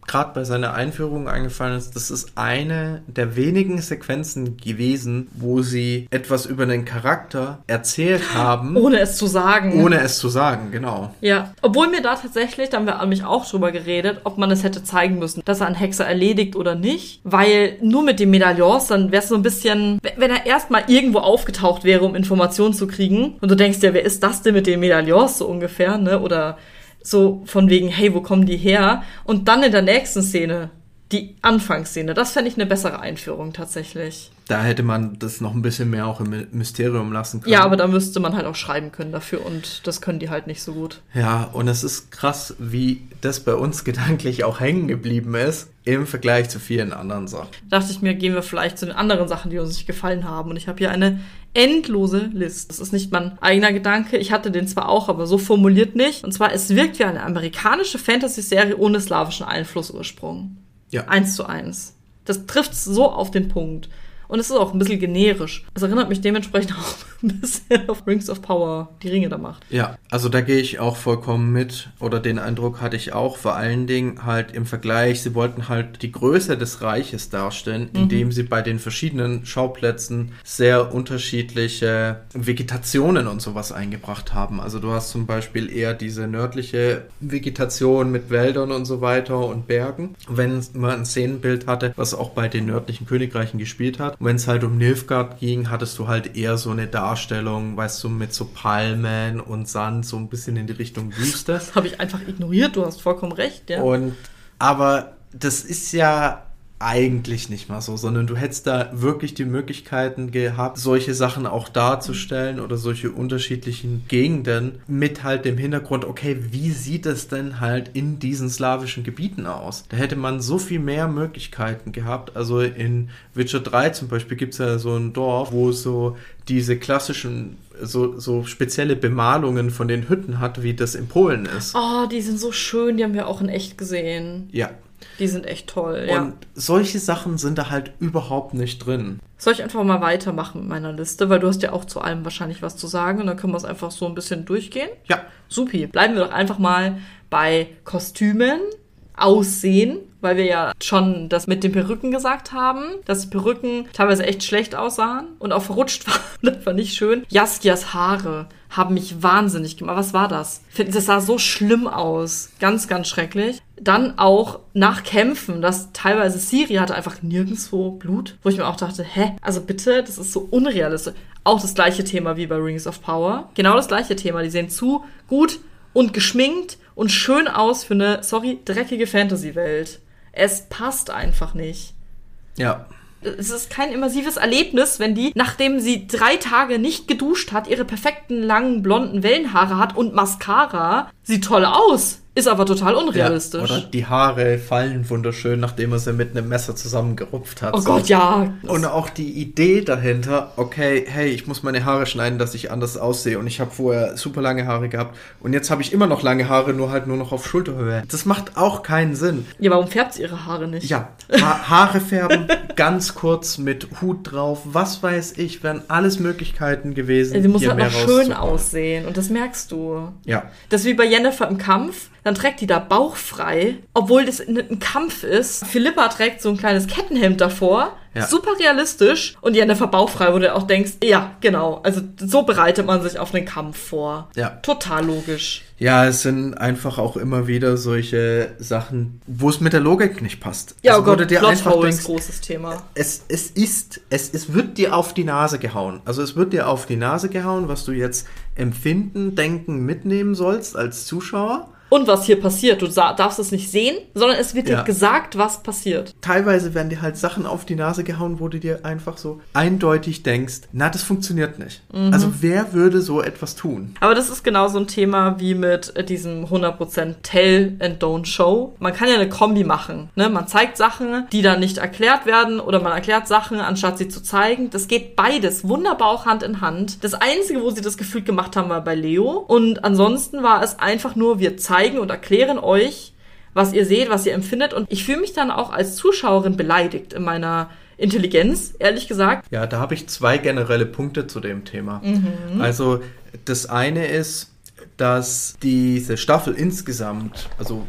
S2: gerade bei seiner Einführung eingefallen ist, das ist eine der wenigen Sequenzen gewesen, wo sie etwas über den Charakter erzählt haben.
S1: Ohne es zu sagen.
S2: Ohne es zu sagen, genau.
S1: Ja, obwohl mir da tatsächlich, da haben wir nämlich auch drüber geredet, ob man es hätte zeigen müssen, dass er einen Hexer erledigt oder nicht. Weil nur mit den Medaillons, dann wäre es so ein bisschen, wenn er erstmal irgendwo aufgetaucht wäre, um Informationen zu kriegen. Und du denkst ja, wer ist das denn mit den Medaillons so ungefähr, ne? Oder so von wegen, hey, wo kommen die her? Und dann in der nächsten Szene, die Anfangsszene, das fände ich eine bessere Einführung tatsächlich.
S2: Da hätte man das noch ein bisschen mehr auch im Mysterium lassen können.
S1: Ja, aber da müsste man halt auch schreiben können dafür und das können die halt nicht so gut.
S2: Ja, und es ist krass, wie das bei uns gedanklich auch hängen geblieben ist im Vergleich zu vielen anderen Sachen.
S1: Da dachte ich mir, gehen wir vielleicht zu den anderen Sachen, die uns nicht gefallen haben. Und ich habe hier eine endlose Liste. Das ist nicht mein eigener Gedanke. Ich hatte den zwar auch, aber so formuliert nicht. Und zwar, es wirkt wie eine amerikanische Fantasy-Serie ohne slawischen Einflussursprung.
S2: Ja.
S1: Eins zu eins. Das trifft so auf den Punkt. Und es ist auch ein bisschen generisch. Es erinnert mich dementsprechend auch ein bisschen auf Rings of Power, die Ringe da macht.
S2: Ja, also da gehe ich auch vollkommen mit. Oder den Eindruck hatte ich auch. Vor allen Dingen halt im Vergleich, sie wollten halt die Größe des Reiches darstellen, mhm. indem sie bei den verschiedenen Schauplätzen sehr unterschiedliche Vegetationen und sowas eingebracht haben. Also du hast zum Beispiel eher diese nördliche Vegetation mit Wäldern und so weiter und Bergen. Wenn man ein Szenenbild hatte, was auch bei den nördlichen Königreichen gespielt hat. Und wenn es halt um Nilfgaard ging, hattest du halt eher so eine Darstellung, weißt du, mit so Palmen und Sand, so ein bisschen in die Richtung Wüste.
S1: Das habe ich einfach ignoriert, du hast vollkommen recht, ja.
S2: Und, aber das ist ja eigentlich nicht mal so, sondern du hättest da wirklich die Möglichkeiten gehabt, solche Sachen auch darzustellen oder solche unterschiedlichen Gegenden mit halt dem Hintergrund, okay, wie sieht es denn halt in diesen slawischen Gebieten aus? Da hätte man so viel mehr Möglichkeiten gehabt. Also in Witcher drei zum Beispiel gibt es ja so ein Dorf, wo so diese klassischen so, so spezielle Bemalungen von den Hütten hat, wie das in Polen ist.
S1: Oh, die sind so schön, die haben wir auch in echt gesehen.
S2: Ja.
S1: Die sind echt toll, ja.
S2: Und solche Sachen sind da halt überhaupt nicht drin.
S1: Soll ich einfach mal weitermachen mit meiner Liste? Weil du hast ja auch zu allem wahrscheinlich was zu sagen und dann können wir es einfach so ein bisschen durchgehen.
S2: Ja.
S1: Supi. Bleiben wir doch einfach mal bei Kostümen, Aussehen, weil wir ja schon das mit den Perücken gesagt haben, dass die Perücken teilweise echt schlecht aussahen und auch verrutscht waren. Das war nicht schön. Jaskias Haare haben mich wahnsinnig gemacht. Was war das? Das sah so schlimm aus. Ganz, ganz schrecklich. Dann auch nach Kämpfen, dass teilweise Ciri hatte einfach nirgendwo Blut, wo ich mir auch dachte, hä? Also bitte, das ist so unrealistisch. Auch das gleiche Thema wie bei Rings of Power. Genau das gleiche Thema. Die sehen zu gut und geschminkt und schön aus für eine, sorry, dreckige Fantasy-Welt. Es passt einfach nicht.
S2: Ja.
S1: Es ist kein immersives Erlebnis, wenn die, nachdem sie drei Tage nicht geduscht hat, ihre perfekten, langen, blonden Wellenhaare hat und Mascara, sieht toll aus. Ist aber total unrealistisch.
S2: Ja, oder die Haare fallen wunderschön, nachdem er sie mit einem Messer zusammengerupft hat.
S1: Oh
S2: so.
S1: Gott, ja.
S2: Und auch die Idee dahinter, okay, hey, ich muss meine Haare schneiden, dass ich anders aussehe. Und ich habe vorher super lange Haare gehabt. Und jetzt habe ich immer noch lange Haare, nur halt nur noch auf Schulterhöhe. Das macht auch keinen Sinn.
S1: Ja, warum färbt sie ihre Haare nicht?
S2: Ja, ha- Haare färben, ganz kurz mit Hut drauf, was weiß ich, wären alles Möglichkeiten gewesen.
S1: Sie muss halt noch schön aussehen und das merkst du.
S2: Ja.
S1: Das ist wie bei Jennifer im Kampf. Dann trägt die da bauchfrei, obwohl das ein Kampf ist. Philippa trägt so ein kleines Kettenhemd davor. Ja. Super realistisch. Und Jennifer bauchfrei, wo du auch denkst, ja, genau. Also so bereitet man sich auf den Kampf vor.
S2: Ja.
S1: Total logisch.
S2: Ja, es sind einfach auch immer wieder solche Sachen, wo es mit der Logik nicht passt.
S1: Ja,
S2: also,
S1: oh Gott,
S2: du dir einfach denkst,
S1: ist großes Thema.
S2: Es, es ist, es, es wird dir auf die Nase gehauen. Also es wird dir auf die Nase gehauen, was du jetzt empfinden, denken, mitnehmen sollst als Zuschauer.
S1: Und was hier passiert. Du darfst es nicht sehen, sondern es wird
S2: ja.
S1: dir gesagt, was passiert.
S2: Teilweise werden dir halt Sachen auf die Nase gehauen, wo du dir einfach so eindeutig denkst, na, das funktioniert nicht. Mhm. Also wer würde so etwas tun?
S1: Aber das ist genau so ein Thema wie mit diesem hundert Prozent Tell and Don't Show. Man kann ja eine Kombi machen. Ne? Man zeigt Sachen, die dann nicht erklärt werden, oder man erklärt Sachen, anstatt sie zu zeigen. Das geht beides wunderbar auch Hand in Hand. Das Einzige, wo sie das gefühlt gemacht haben, war bei Leo. Und ansonsten war es einfach nur, wir zeigen und erklären euch, was ihr seht, was ihr empfindet. Und ich fühle mich dann auch als Zuschauerin beleidigt in meiner Intelligenz, ehrlich gesagt.
S2: Ja, da habe ich zwei generelle Punkte zu dem Thema. Mhm. Also das eine ist, dass diese Staffel insgesamt, also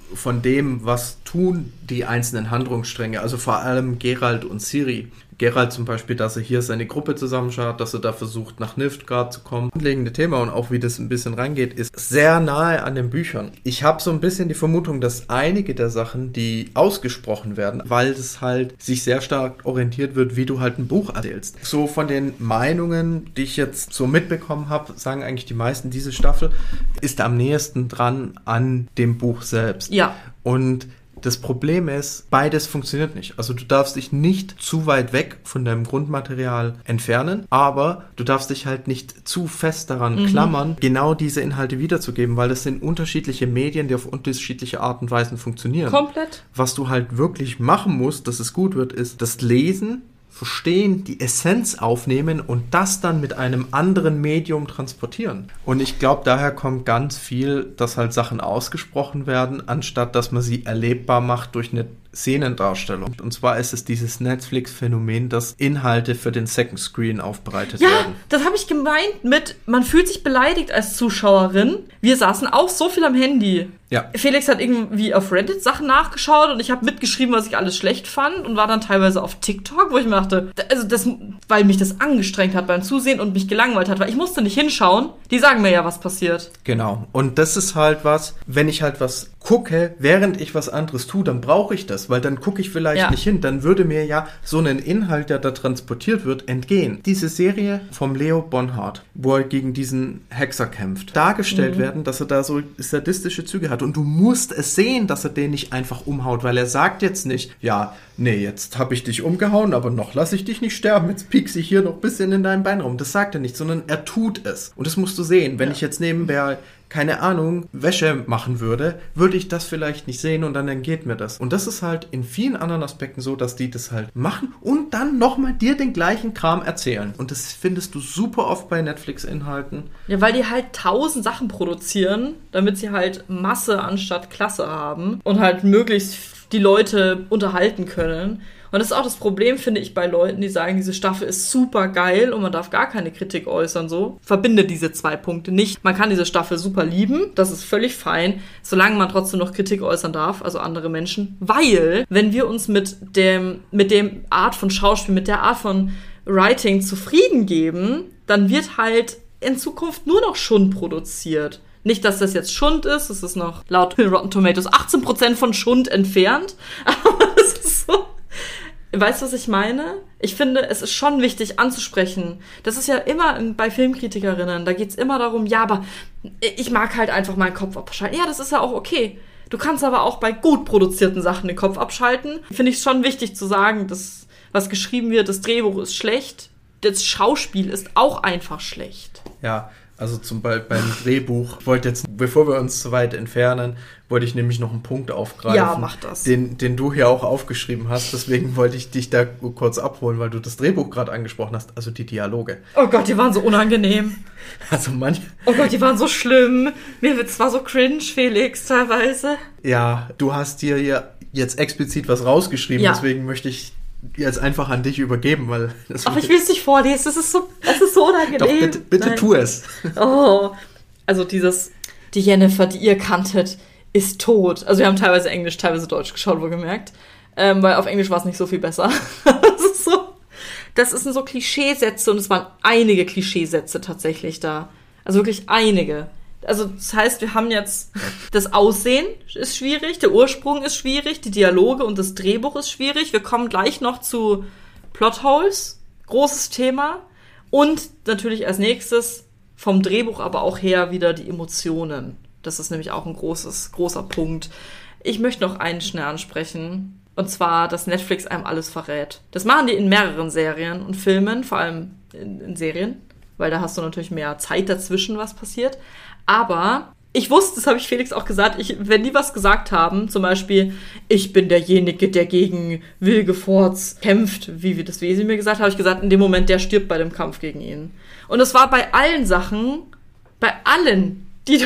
S2: von dem, was tun die einzelnen Handlungsstränge, also vor allem Geralt und Ciri. Geralt zum Beispiel, dass er hier seine Gruppe zusammenschaut, dass er da versucht, nach Nilfgaard zu kommen. Das grundlegende Thema und auch wie das ein bisschen reingeht, ist sehr nahe an den Büchern. Ich habe so ein bisschen die Vermutung, dass einige der Sachen, die ausgesprochen werden, weil es halt sich sehr stark orientiert wird, wie du halt ein Buch erzählst. So von den Meinungen, die ich jetzt so mitbekommen habe, sagen eigentlich die meisten, diese Staffel ist am nächsten dran an dem Buch selbst.
S1: Ja.
S2: Und das Problem ist, beides funktioniert nicht. Also du darfst dich nicht zu weit weg von deinem Grundmaterial entfernen, aber du darfst dich halt nicht zu fest daran mhm. klammern, genau diese Inhalte wiederzugeben, weil das sind unterschiedliche Medien, die auf unterschiedliche Art und Weisen funktionieren.
S1: Komplett.
S2: Was du halt wirklich machen musst, dass es gut wird, ist das Lesen, verstehen, die Essenz aufnehmen und das dann mit einem anderen Medium transportieren. Und ich glaube, daher kommt ganz viel, dass halt Sachen ausgesprochen werden, anstatt dass man sie erlebbar macht durch eine Szenendarstellung. Und zwar ist es dieses Netflix-Phänomen, dass Inhalte für den Second Screen aufbereitet
S1: ja,
S2: werden.
S1: Ja, das habe ich gemeint mit, man fühlt sich beleidigt als Zuschauerin. Wir saßen auch so viel am Handy.
S2: Ja.
S1: Felix hat irgendwie auf Reddit Sachen nachgeschaut und ich habe mitgeschrieben, was ich alles schlecht fand und war dann teilweise auf TikTok, wo ich mir dachte, also das, weil mich das angestrengt hat beim Zusehen und mich gelangweilt hat, weil ich musste nicht hinschauen. Die sagen mir ja, was passiert.
S2: Genau. Und das ist halt was, wenn ich halt was gucke, während ich was anderes tue, dann brauche ich das, weil dann gucke ich vielleicht ja. nicht hin. Dann würde mir ja so ein Inhalt, der da transportiert wird, entgehen. Diese Serie vom Leo Bonhart, wo er gegen diesen Hexer kämpft, dargestellt mhm. werden, dass er da so sadistische Züge hat. Und du musst es sehen, dass er den nicht einfach umhaut, weil er sagt jetzt nicht, ja, nee, jetzt habe ich dich umgehauen, aber noch lasse ich dich nicht sterben, jetzt piekse ich hier noch ein bisschen in dein Bein rum. Das sagt er nicht, sondern er tut es. Und das musst du sehen. Wenn ja. ich jetzt nebenbei, keine Ahnung, Wäsche machen würde, würde ich das vielleicht nicht sehen und dann entgeht mir das. Und das ist halt in vielen anderen Aspekten so, dass die das halt machen und dann nochmal dir den gleichen Kram erzählen. Und das findest du super oft bei Netflix-Inhalten.
S1: Ja, weil die halt tausend Sachen produzieren, damit sie halt Masse anstatt Klasse haben und halt möglichst die Leute unterhalten können. Und das ist auch das Problem, finde ich, bei Leuten, die sagen, diese Staffel ist super geil und man darf gar keine Kritik äußern, so. Verbinde diese zwei Punkte nicht. Man kann diese Staffel super lieben, das ist völlig fein, solange man trotzdem noch Kritik äußern darf, also andere Menschen. Weil, wenn wir uns mit dem, mit dem Art von Schauspiel, mit der Art von Writing zufrieden geben, dann wird halt in Zukunft nur noch Schund produziert. Nicht, dass das jetzt Schund ist, es ist noch laut Rotten Tomatoes achtzehn Prozent von Schund entfernt, aber es ist so. Weißt du, was ich meine? Ich finde, es ist schon wichtig anzusprechen. Das ist ja immer bei Filmkritikerinnen, da geht's immer darum, ja, aber ich mag halt einfach meinen Kopf abschalten. Ja, das ist ja auch okay. Du kannst aber auch bei gut produzierten Sachen den Kopf abschalten. Finde ich schon wichtig zu sagen, dass was geschrieben wird, das Drehbuch ist schlecht, das Schauspiel ist auch einfach schlecht.
S2: Ja, also zum Beispiel beim Drehbuch, ich wollte jetzt, bevor wir uns zu weit entfernen, wollte ich nämlich noch einen Punkt aufgreifen,
S1: ja, mach das.
S2: Den, den du hier auch aufgeschrieben hast. Deswegen wollte ich dich da kurz abholen, weil du das Drehbuch gerade angesprochen hast, also die Dialoge.
S1: Oh Gott, die waren so unangenehm.
S2: Also manche...
S1: Oh Gott, die waren so schlimm. Mir wird's zwar so cringe, Felix, teilweise.
S2: Ja, du hast dir ja jetzt explizit was rausgeschrieben, ja. Deswegen möchte ich jetzt einfach an dich übergeben, weil... Das
S1: Ach, ich will es nicht vorlesen, das ist so, das ist so unangenehm.
S2: Doch, bitte, bitte tu es.
S1: Oh, also dieses, die Jennifer, die ihr kanntet, ist tot. Also wir haben teilweise Englisch, teilweise Deutsch geschaut, wohlgemerkt. Ähm, weil auf Englisch war es nicht so viel besser. Das ist so, das sind so Klischeesätze und es waren einige Klischeesätze tatsächlich da. Also wirklich einige. Also das heißt, wir haben jetzt das Aussehen ist schwierig, der Ursprung ist schwierig, die Dialoge und das Drehbuch ist schwierig. Wir kommen gleich noch zu Plotholes, großes Thema. Und natürlich als nächstes vom Drehbuch aber auch her wieder die Emotionen. Das ist nämlich auch ein großes, großer Punkt. Ich möchte noch einen schnell ansprechen. Und zwar, dass Netflix einem alles verrät. Das machen die in mehreren Serien und Filmen, vor allem in, in Serien. Weil da hast du natürlich mehr Zeit dazwischen, was passiert. Aber ich wusste, das habe ich Felix auch gesagt, ich, wenn die was gesagt haben, zum Beispiel, ich bin derjenige, der gegen Wilgefortz kämpft, wie das Wesi mir gesagt hat, habe ich gesagt, in dem Moment, der stirbt bei dem Kampf gegen ihn. Und das war bei allen Sachen, bei allen, die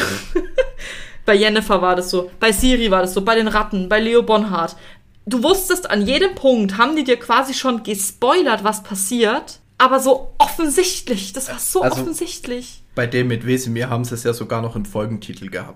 S1: bei Jennifer war das so, bei Ciri war das so, bei den Ratten, bei Leo Bonhart. Du wusstest, an jedem Punkt haben die dir quasi schon gespoilert, was passiert, aber so offensichtlich, das war so also, offensichtlich.
S2: Bei dem mit Wesemir haben sie es ja sogar noch im Folgentitel gehabt.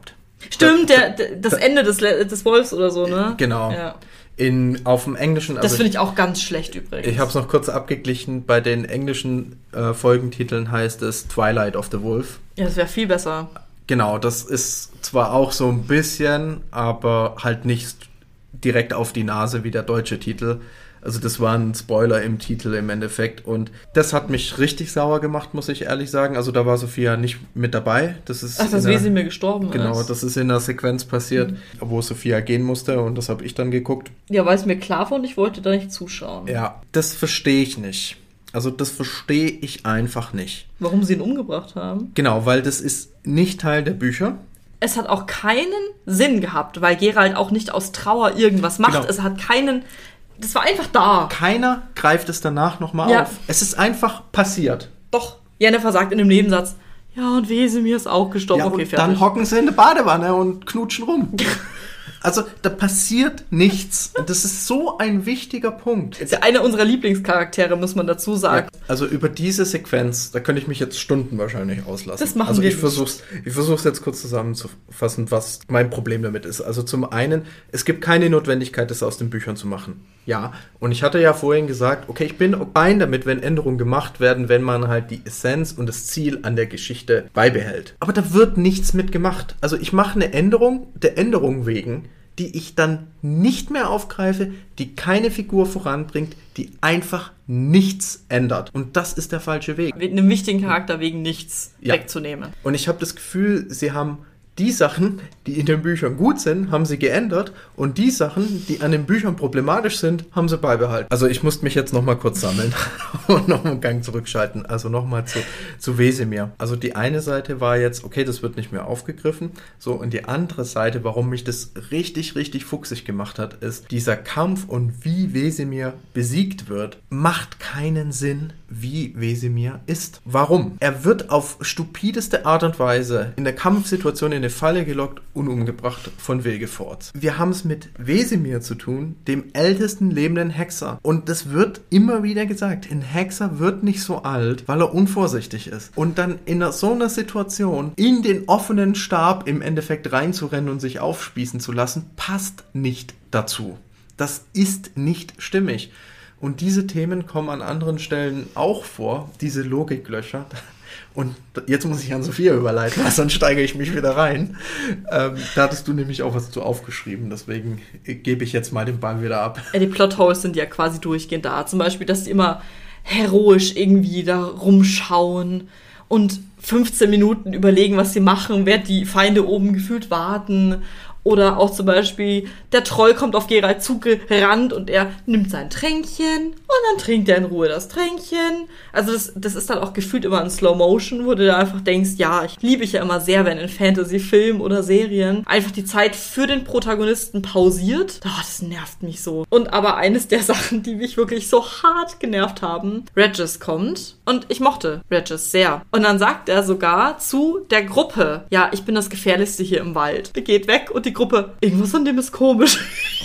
S1: Stimmt, der, der, das Ende des, des Wolfs oder so, ne?
S2: Genau.
S1: Ja.
S2: In, auf dem Englischen...
S1: Also das finde ich auch ganz schlecht übrigens.
S2: Ich habe es noch kurz abgeglichen. Bei den englischen äh, Folgentiteln heißt es Twilight of the Wolf.
S1: Ja, das wäre viel besser.
S2: Genau, das ist zwar auch so ein bisschen, aber halt nicht direkt auf die Nase wie der deutsche Titel. Also das war ein Spoiler im Titel im Endeffekt und das hat mich richtig sauer gemacht, muss ich ehrlich sagen. Also da war Sophia nicht mit dabei. Das ist
S1: Ach, dass Wesemir gestorben
S2: genau, ist. Genau, das ist in der Sequenz passiert, mhm. wo Sophia gehen musste und das habe ich dann geguckt.
S1: Ja, weil es mir klar war und ich wollte da nicht zuschauen.
S2: Ja, das verstehe ich nicht. Also das verstehe ich einfach nicht.
S1: Warum sie ihn umgebracht haben?
S2: Genau, weil das ist nicht Teil der Bücher.
S1: Es hat auch keinen Sinn gehabt, weil Geralt auch nicht aus Trauer irgendwas macht.
S2: Genau.
S1: Es hat keinen... Das war einfach da.
S2: Keiner greift es danach nochmal ja. auf. Es ist einfach passiert.
S1: Doch. Jennifer sagt in dem Nebensatz, ja, und Wesemir ist auch gestorben.
S2: Ja,
S1: okay,
S2: und dann hocken sie in der Badewanne und knutschen rum. Also, da passiert nichts. Das ist so ein wichtiger Punkt.
S1: Das ist ja einer unserer Lieblingscharaktere, muss man dazu sagen.
S2: Ja, also über diese Sequenz, da könnte ich mich jetzt Stunden wahrscheinlich auslassen.
S1: Das machen
S2: also
S1: wir
S2: ich versuch's, ich versuch's jetzt kurz zusammenzufassen, was mein Problem damit ist. Also zum einen, es gibt keine Notwendigkeit, das aus den Büchern zu machen. Ja, und ich hatte ja vorhin gesagt, okay, ich bin fein damit, wenn Änderungen gemacht werden, wenn man halt die Essenz und das Ziel an der Geschichte beibehält. Aber da wird nichts mit gemacht. Also ich mache eine Änderung der Änderung wegen, die ich dann nicht mehr aufgreife, die keine Figur voranbringt, die einfach nichts ändert. Und das ist der falsche Weg.
S1: Einem wichtigen Charakter wegen nichts ja. wegzunehmen.
S2: Und ich habe das Gefühl, sie haben die Sachen, die in den Büchern gut sind, haben sie geändert und die Sachen, die an den Büchern problematisch sind, haben sie beibehalten. Also ich musste mich jetzt nochmal kurz sammeln und nochmal einen Gang zurückschalten. Also nochmal zu, zu Wesemir. Also die eine Seite war jetzt, okay, das wird nicht mehr aufgegriffen. So, und die andere Seite, warum mich das richtig, richtig fuchsig gemacht hat, ist, dieser Kampf und wie Wesemir besiegt wird, macht keinen Sinn, wie Wesemir ist. Warum? Er wird auf stupideste Art und Weise in der Kampfsituation in eine Falle gelockt und umgebracht von Vilgefortz. Wir haben es mit Wesemir zu tun, dem ältesten lebenden Hexer. Und das wird immer wieder gesagt, ein Hexer wird nicht so alt, weil er unvorsichtig ist. Und dann in so einer Situation in den offenen Stab im Endeffekt reinzurennen und sich aufspießen zu lassen, passt nicht dazu. Das ist nicht stimmig. Und diese Themen kommen an anderen Stellen auch vor, diese Logiklöcher. Und jetzt muss ich an Sophia überleiten, sonst steige ich mich wieder rein. Ähm, da hattest du nämlich auch was zu aufgeschrieben, deswegen gebe ich jetzt mal den Ball wieder ab.
S1: Ja, die Plotholes sind ja quasi durchgehend da. Zum Beispiel, dass die immer heroisch irgendwie da rumschauen und fünfzehn Minuten überlegen, was sie machen, während die Feinde oben gefühlt warten. Oder auch zum Beispiel, der Troll kommt auf Geralt zugerannt und er nimmt sein Tränkchen und dann trinkt er in Ruhe das Tränkchen. Also das, das ist dann auch gefühlt immer in Slow Motion, wo du da einfach denkst, ja, ich liebe ich ja immer sehr, wenn in Fantasy-Filmen oder Serien einfach die Zeit für den Protagonisten pausiert. Oh, das nervt mich so. Und aber eines der Sachen, die mich wirklich so hart genervt haben, Regis kommt und ich mochte Regis sehr. Und dann sagt er sogar zu der Gruppe, ja, ich bin das Gefährlichste hier im Wald. Er geht weg und die Gruppe, irgendwas an dem ist komisch.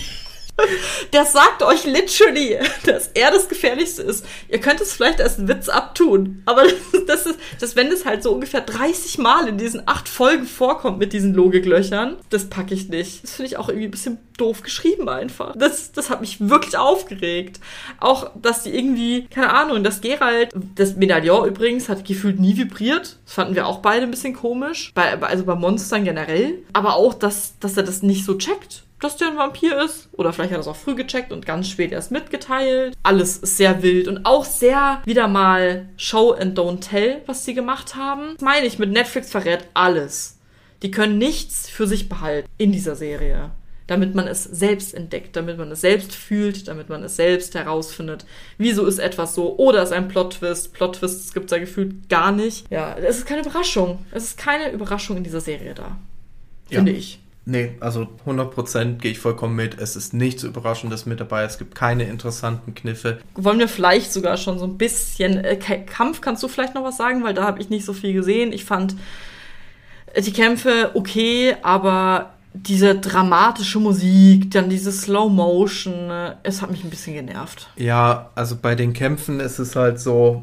S1: Der sagt euch literally, dass er das Gefährlichste ist. Ihr könnt es vielleicht als einen Witz abtun, aber das ist, das, wenn das halt so ungefähr dreißig Mal in diesen acht Folgen vorkommt mit diesen Logiklöchern, das packe ich nicht. Das finde ich auch irgendwie ein bisschen doof geschrieben einfach. Das, das hat mich wirklich aufgeregt. Auch, dass die irgendwie, keine Ahnung, dass Geralt, das Medaillon übrigens hat gefühlt nie vibriert. Das fanden wir auch beide ein bisschen komisch. Bei, also bei Monstern generell. Aber auch, dass, dass er das nicht so checkt, dass der ein Vampir ist. Oder vielleicht hat er es auch früh gecheckt und ganz spät erst mitgeteilt. Alles ist sehr wild und auch sehr wieder mal Show and Don't Tell, was sie gemacht haben. Das meine ich, mit Netflix verrät alles. Die können nichts für sich behalten in dieser Serie. Damit man es selbst entdeckt, damit man es selbst fühlt, damit man es selbst herausfindet. Wieso ist etwas so? Oder ist ein Plot-Twist? Plot-Twists gibt es ja gefühlt gar nicht. Ja, es ist keine Überraschung. Es ist keine Überraschung in dieser Serie da. Finde ja. ich.
S2: Nee, also hundert Prozent gehe ich vollkommen mit. Es ist nichts Überraschendes mit dabei. Es gibt keine interessanten Kniffe.
S1: Wollen wir vielleicht sogar schon so ein bisschen... Äh, Kampf, kannst du vielleicht noch was sagen? Weil da habe ich nicht so viel gesehen. Ich fand die Kämpfe okay, aber diese dramatische Musik, dann diese Slow Motion, es hat mich ein bisschen genervt.
S2: Ja, also bei den Kämpfen ist es halt so...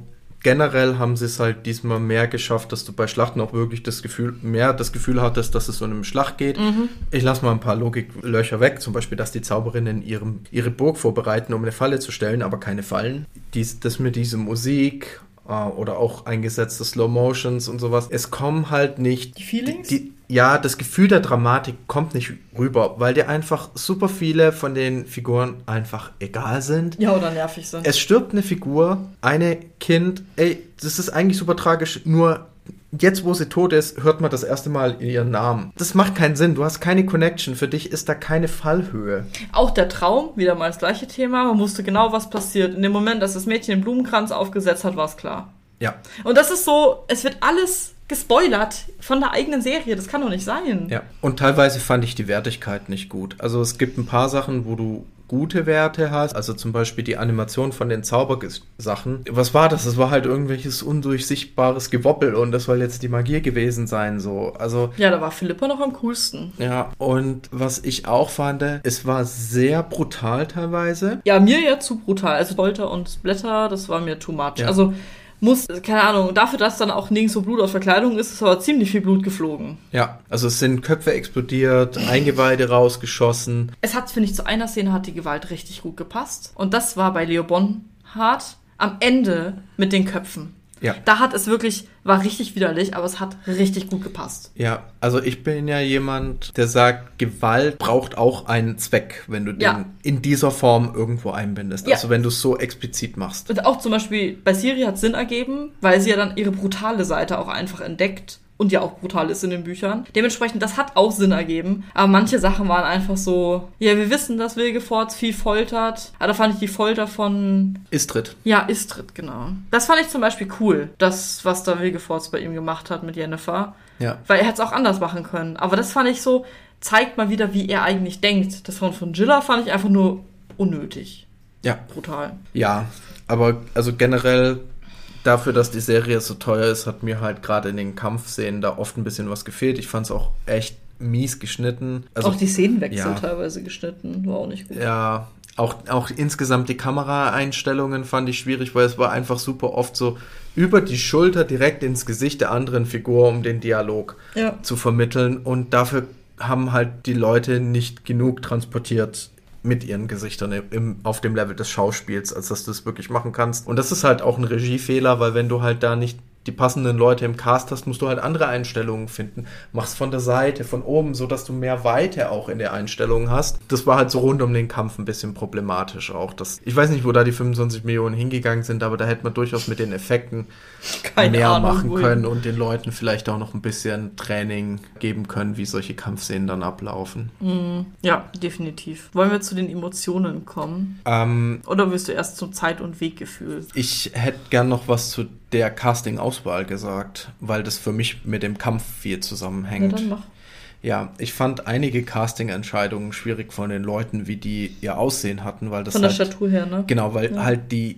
S2: generell haben sie es halt diesmal mehr geschafft, dass du bei Schlachten auch wirklich das Gefühl, mehr das Gefühl hattest, dass es so in einem Schlacht geht. Mhm. Ich lasse mal ein paar Logiklöcher weg, zum Beispiel, dass die Zauberinnen ihrem, ihre Burg vorbereiten, um eine Falle zu stellen, aber keine Fallen. Dies, das mit dieser Musik äh, oder auch eingesetzte Slow Motions und sowas, es kommen halt nicht...
S1: Die Feelings?
S2: Die, die, ja, das Gefühl der Dramatik kommt nicht rüber, weil dir einfach super viele von den Figuren einfach egal sind.
S1: Ja, oder nervig sind.
S2: Es stirbt eine Figur, eine Kind, ey, das ist eigentlich super tragisch, nur jetzt, wo sie tot ist, hört man das erste Mal ihren Namen. Das macht keinen Sinn, du hast keine Connection, für dich ist da keine Fallhöhe.
S1: Auch der Traum, wieder mal das gleiche Thema, man wusste genau, was passiert. In dem Moment, dass das Mädchen den Blumenkranz aufgesetzt hat, war es klar.
S2: Ja.
S1: Und das ist so, es wird alles gespoilert von der eigenen Serie. Das kann doch nicht sein.
S2: Ja, und teilweise fand ich die Wertigkeit nicht gut. Also es gibt ein paar Sachen, wo du gute Werte hast. Also zum Beispiel die Animation von den Zaubersachen. Was war das? Das war halt irgendwelches undurchsichtbares Gewoppel und das soll jetzt die Magie gewesen sein. So. Also,
S1: ja, da war Philippa noch am coolsten.
S2: Ja, und was ich auch fand, es war sehr brutal teilweise.
S1: Ja, mir ja zu brutal. Also Folter und Blätter, das war mir too much.
S2: Ja.
S1: Also muss, keine Ahnung, dafür, dass dann auch nirgendwo Blut auf Verkleidung ist, ist aber ziemlich viel Blut geflogen.
S2: Ja, also es sind Köpfe explodiert, Eingeweide rausgeschossen.
S1: Es hat, finde ich, zu einer Szene hat die Gewalt richtig gut gepasst. Und das war bei Leo Bonhart am Ende mit den Köpfen.
S2: Ja.
S1: Da hat es wirklich, war richtig widerlich, aber es hat richtig gut gepasst.
S2: Ja, also ich bin ja jemand, der sagt, Gewalt braucht auch einen Zweck, wenn du den ja. in dieser Form irgendwo einbindest. Ja. Also wenn du es so explizit machst.
S1: Und auch zum Beispiel bei Ciri hat es Sinn ergeben, weil sie ja dann ihre brutale Seite auch einfach entdeckt. Und ja auch brutal ist in den Büchern. Dementsprechend, das hat auch Sinn ergeben. Aber manche Sachen waren einfach so, ja, wir wissen, dass Wilgefortz viel foltert. Aber da fand ich die Folter von...
S2: Istrid.
S1: Ja, Istrid, genau. Das fand ich zum Beispiel cool, das, was da Wilgefortz bei ihm gemacht hat mit Yennefer.
S2: Ja.
S1: Weil er hätte es auch anders machen können. Aber das fand ich so, zeigt mal wieder, wie er eigentlich denkt. Das von, von Jilla fand ich einfach nur unnötig.
S2: Ja.
S1: Brutal.
S2: Ja, aber also generell... Dafür, dass die Serie so teuer ist, hat mir halt gerade in den Kampfszenen da oft ein bisschen was gefehlt. Ich fand es auch echt mies geschnitten. Also,
S1: auch die Szenenwechsel
S2: ja.
S1: teilweise geschnitten, war auch nicht gut.
S2: Ja, auch, auch insgesamt die Kameraeinstellungen fand ich schwierig, weil es war einfach super oft so über die Schulter direkt ins Gesicht der anderen Figur, um den Dialog
S1: ja.
S2: zu vermitteln. Und dafür haben halt die Leute nicht genug transportiert mit ihren Gesichtern im, auf dem Level des Schauspiels, als dass du das wirklich machen kannst. Und das ist halt auch ein Regiefehler, weil wenn du halt da nicht die passenden Leute im Cast hast, musst du halt andere Einstellungen finden. Mach's von der Seite, von oben, so dass du mehr Weite auch in der Einstellung hast. Das war halt so rund um den Kampf ein bisschen problematisch auch. Das, ich weiß nicht, wo da die fünfundzwanzig Millionen hingegangen sind, aber da hätte man durchaus mit den Effekten Keine mehr Ahnung, machen wohin. können und den Leuten vielleicht auch noch ein bisschen Training geben können, wie solche Kampfszenen dann ablaufen.
S1: Mm, ja, definitiv. Wollen wir zu den Emotionen kommen?
S2: Ähm,
S1: Oder willst du erst zum Zeit- und Weggefühl?
S2: Ich hätte gern noch was zu der Casting-Auswahl gesagt, weil das für mich mit dem Kampf viel zusammenhängt.
S1: Ja, dann mach.
S2: Ja, ich fand einige Casting-Entscheidungen schwierig von den Leuten, wie die ihr Aussehen hatten, weil das
S1: Von der
S2: halt,
S1: Statur her, ne?
S2: Genau, weil ja. halt die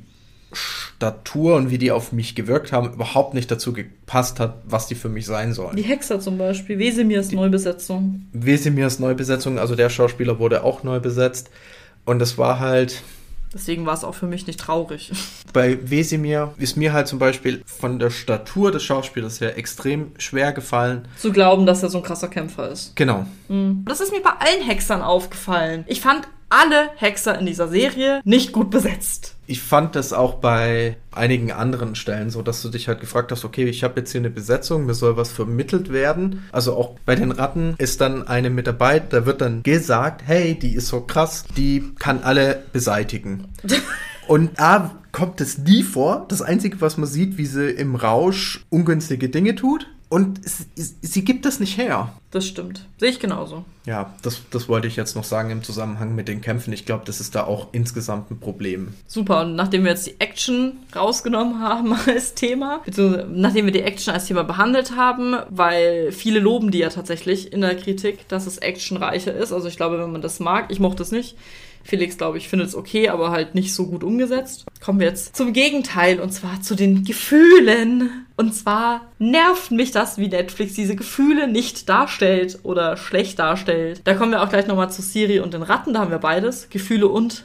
S2: Statur und wie die auf mich gewirkt haben, überhaupt nicht dazu gepasst hat, was die für mich sein sollen.
S1: Die Hexer zum Beispiel, Wesemirs Neubesetzung.
S2: Wesemirs Neubesetzung, also der Schauspieler wurde auch neu besetzt und es war halt...
S1: Deswegen war es auch für mich nicht traurig.
S2: Bei Wesemir ist mir halt zum Beispiel von der Statur des Schauspielers her extrem schwer gefallen.
S1: Zu glauben, dass er so ein krasser Kämpfer ist.
S2: Genau.
S1: Mhm. Das ist mir bei allen Hexern aufgefallen. Ich fand alle Hexer in dieser Serie nicht gut besetzt.
S2: Ich fand das auch bei einigen anderen Stellen so, dass du dich halt gefragt hast, okay, ich habe jetzt hier eine Besetzung, mir soll was vermittelt werden. Also auch bei den Ratten ist dann eine mit dabei, da wird dann gesagt, hey, die ist so krass, die kann alle beseitigen. Und A, kommt es nie vor. Das Einzige, was man sieht, wie sie im Rausch ungünstige Dinge tut. Und sie, sie gibt das nicht her.
S1: Das stimmt. Sehe ich genauso.
S2: Ja, das, das wollte ich jetzt noch sagen im Zusammenhang mit den Kämpfen. Ich glaube, das ist da auch insgesamt ein Problem.
S1: Super. Und nachdem wir jetzt die Action rausgenommen haben als Thema, beziehungsweise nachdem wir die Action als Thema behandelt haben, weil viele loben die ja tatsächlich in der Kritik, dass es actionreicher ist. Also ich glaube, wenn man das mag, ich mochte es nicht. Felix, glaube ich, findet es okay, aber halt nicht so gut umgesetzt. Kommen wir jetzt zum Gegenteil, und zwar zu den Gefühlen. Und zwar nervt mich das, wie Netflix diese Gefühle nicht darstellt oder schlecht darstellt. Da kommen wir auch gleich nochmal zu Ciri und den Ratten, da haben wir beides, Gefühle und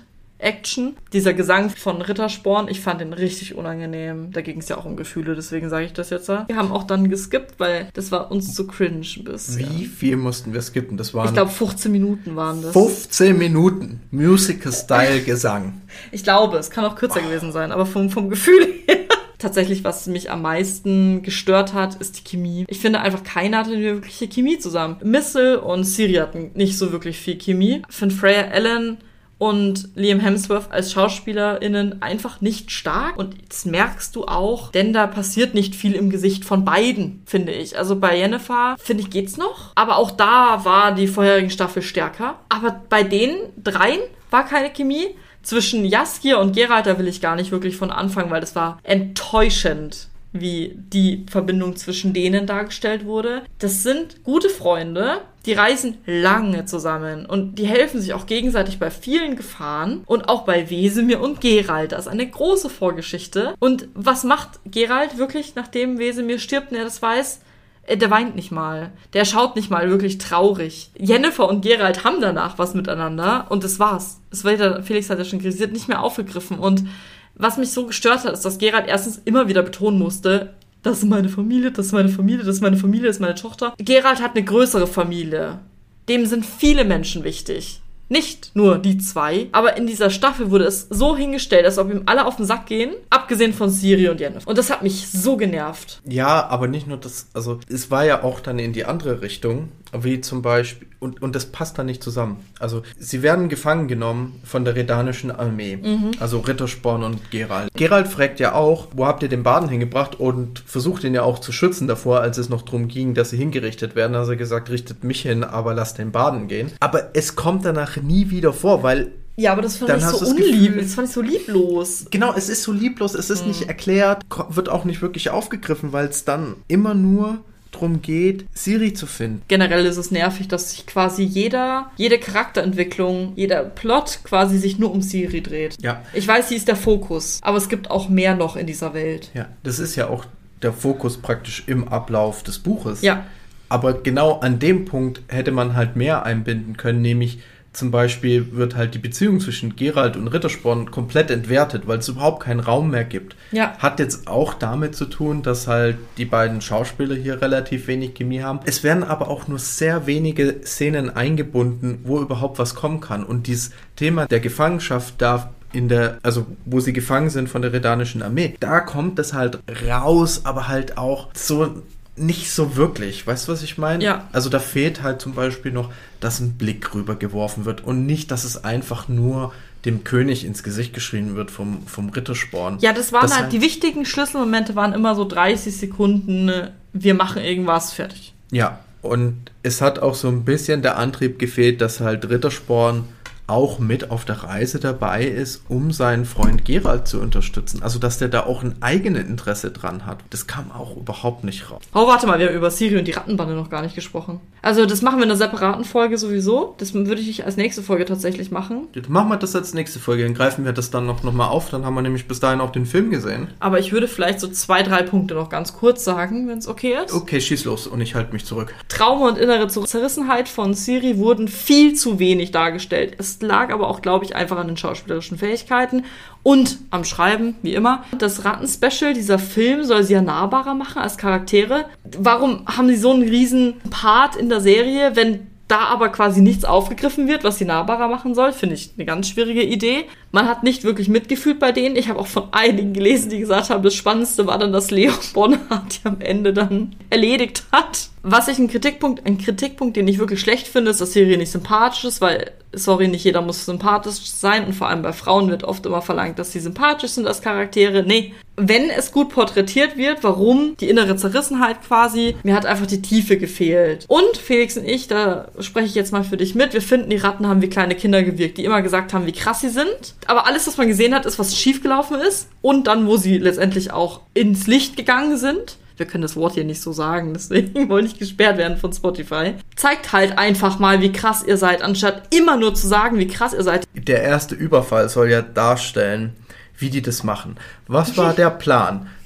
S1: Action. Dieser Gesang von Rittersporn, ich fand den richtig unangenehm. Da ging es ja auch um Gefühle, deswegen sage ich das jetzt. Wir haben auch dann geskippt, weil das war uns zu cringe ein bisschen.
S2: Wie viel mussten wir skippen? Das waren
S1: ich glaube, fünfzehn Minuten waren das.
S2: fünfzehn Minuten Musical-Style-Gesang.
S1: Ich glaube, es kann auch kürzer oh. gewesen sein, aber vom, vom Gefühl her. Tatsächlich, was mich am meisten gestört hat, ist die Chemie. Ich finde einfach, keiner hatte eine wirkliche Chemie zusammen. Missile und Ciri hatten nicht so wirklich viel Chemie. Ich finde Freya Allan und Liam Hemsworth als SchauspielerInnen einfach nicht stark. Und das merkst du auch, denn da passiert nicht viel im Gesicht von beiden, finde ich. Also bei Yennefer, finde ich, geht's noch. Aber auch da war die vorherigen Staffel stärker. Aber bei den dreien war keine Chemie. Zwischen Jaskier und Geralt, da will ich gar nicht wirklich von anfangen, weil das war enttäuschend, wie die Verbindung zwischen denen dargestellt wurde. Das sind gute Freunde, die reisen lange zusammen und die helfen sich auch gegenseitig bei vielen Gefahren und auch bei Wesemir und Geralt. Das ist eine große Vorgeschichte. Und was macht Geralt wirklich, nachdem Wesemir stirbt und er das weiß? Der weint nicht mal. Der schaut nicht mal wirklich traurig. Yennefer und Geralt haben danach was miteinander und das war's. Es war ja, Felix hat ja schon kritisiert, nicht mehr aufgegriffen. Und was mich so gestört hat, ist, dass Geralt erstens immer wieder betonen musste, das ist meine Familie, das ist meine Familie, das ist meine Familie, das ist meine Tochter. Geralt hat eine größere Familie. Dem sind viele Menschen wichtig. Nicht nur die zwei, aber in dieser Staffel wurde es so hingestellt, als ob ihm alle auf den Sack gehen, abgesehen von Ciri und Yennefer. Und das hat mich so genervt.
S2: Ja, aber nicht nur das, also es war ja auch dann in die andere Richtung, wie zum Beispiel, und, und das passt dann nicht zusammen. Also sie werden gefangen genommen von der redanischen Armee, mhm. also Rittersporn und Geralt. Geralt fragt ja auch, wo habt ihr den Baden hingebracht und versucht ihn ja auch zu schützen davor, als es noch darum ging, dass sie hingerichtet werden. Also er gesagt, richtet mich hin, aber lasst den Baden gehen. Aber es kommt danach nie wieder vor, weil
S1: ja, aber das fand ich so unlieb, das fand ich so lieblos.
S2: Genau, es ist so lieblos, es ist mhm. nicht erklärt, wird auch nicht wirklich aufgegriffen, weil es dann immer nur drum geht, Ciri zu finden.
S1: Generell ist es nervig, dass sich quasi jeder, jede Charakterentwicklung, jeder Plot quasi sich nur um Ciri dreht.
S2: Ja.
S1: Ich weiß, sie ist der Fokus, aber es gibt auch mehr noch in dieser Welt.
S2: Ja, das ist ja auch der Fokus praktisch im Ablauf des Buches.
S1: Ja.
S2: Aber genau an dem Punkt hätte man halt mehr einbinden können, nämlich zum Beispiel wird halt die Beziehung zwischen Geralt und Rittersporn komplett entwertet, weil es überhaupt keinen Raum mehr gibt.
S1: Ja.
S2: Hat jetzt auch damit zu tun, dass halt die beiden Schauspieler hier relativ wenig Chemie haben. Es werden aber auch nur sehr wenige Szenen eingebunden, wo überhaupt was kommen kann. Und dieses Thema der Gefangenschaft da in der, also wo sie gefangen sind von der redanischen Armee, da kommt das halt raus, aber halt auch so nicht so wirklich. Weißt du, was ich meine?
S1: Ja.
S2: Also da fehlt halt zum Beispiel noch, dass ein Blick rübergeworfen wird und nicht, dass es einfach nur dem König ins Gesicht geschrien wird vom, vom Rittersporn.
S1: Ja, das waren das halt, die wichtigen Schlüsselmomente waren immer so dreißig Sekunden, wir machen irgendwas, fertig.
S2: Ja, und es hat auch so ein bisschen der Antrieb gefehlt, dass halt Rittersporn auch mit auf der Reise dabei ist, um seinen Freund Geralt zu unterstützen. Also, dass der da auch ein eigenes Interesse dran hat. Das kam auch überhaupt nicht raus.
S1: Oh, warte mal, wir haben über Ciri und die Rattenbande noch gar nicht gesprochen. Also, das machen wir in einer separaten Folge sowieso. Das würde ich als nächste Folge tatsächlich machen.
S2: Machen wir das als nächste Folge, dann greifen wir das dann noch, noch mal auf. Dann haben wir nämlich bis dahin auch den Film gesehen.
S1: Aber ich würde vielleicht so zwei, drei Punkte noch ganz kurz sagen, wenn es okay ist.
S2: Okay, schieß los und ich halte mich zurück.
S1: Trauma und innere Zerrissenheit von Ciri wurden viel zu wenig dargestellt. Es lag aber auch, glaube ich, einfach an den schauspielerischen Fähigkeiten und am Schreiben, wie immer. Das Ratten-Special, dieser Film, soll sie ja nahbarer machen als Charaktere. Warum haben sie so einen riesen Part in der Serie, wenn da aber quasi nichts aufgegriffen wird, was sie nahbarer machen soll? Finde ich eine ganz schwierige Idee. Man hat nicht wirklich mitgefühlt bei denen. Ich habe auch von einigen gelesen, die gesagt haben, das Spannendste war dann, dass Leon Bonhart die am Ende dann erledigt hat. Was ich ein Kritikpunkt, ein Kritikpunkt, den ich wirklich schlecht finde, ist, dass Serie nicht sympathisch ist, weil, sorry, nicht jeder muss sympathisch sein und vor allem bei Frauen wird oft immer verlangt, dass sie sympathisch sind als Charaktere. Nee, wenn es gut porträtiert wird, warum? Die innere Zerrissenheit quasi. Mir hat einfach die Tiefe gefehlt. Und Felix und ich, da spreche ich jetzt mal für dich mit, wir finden, die Ratten haben wie kleine Kinder gewirkt, die immer gesagt haben, wie krass sie sind. Aber alles, was man gesehen hat, ist, was schiefgelaufen ist. Und dann, wo sie letztendlich auch ins Licht gegangen sind. Wir können das Wort hier nicht so sagen, deswegen wollte ich gesperrt werden von Spotify. Zeigt halt einfach mal, wie krass ihr seid, anstatt immer nur zu sagen, wie krass ihr seid.
S2: Der erste Überfall soll ja darstellen, wie die das machen. Was war der Plan?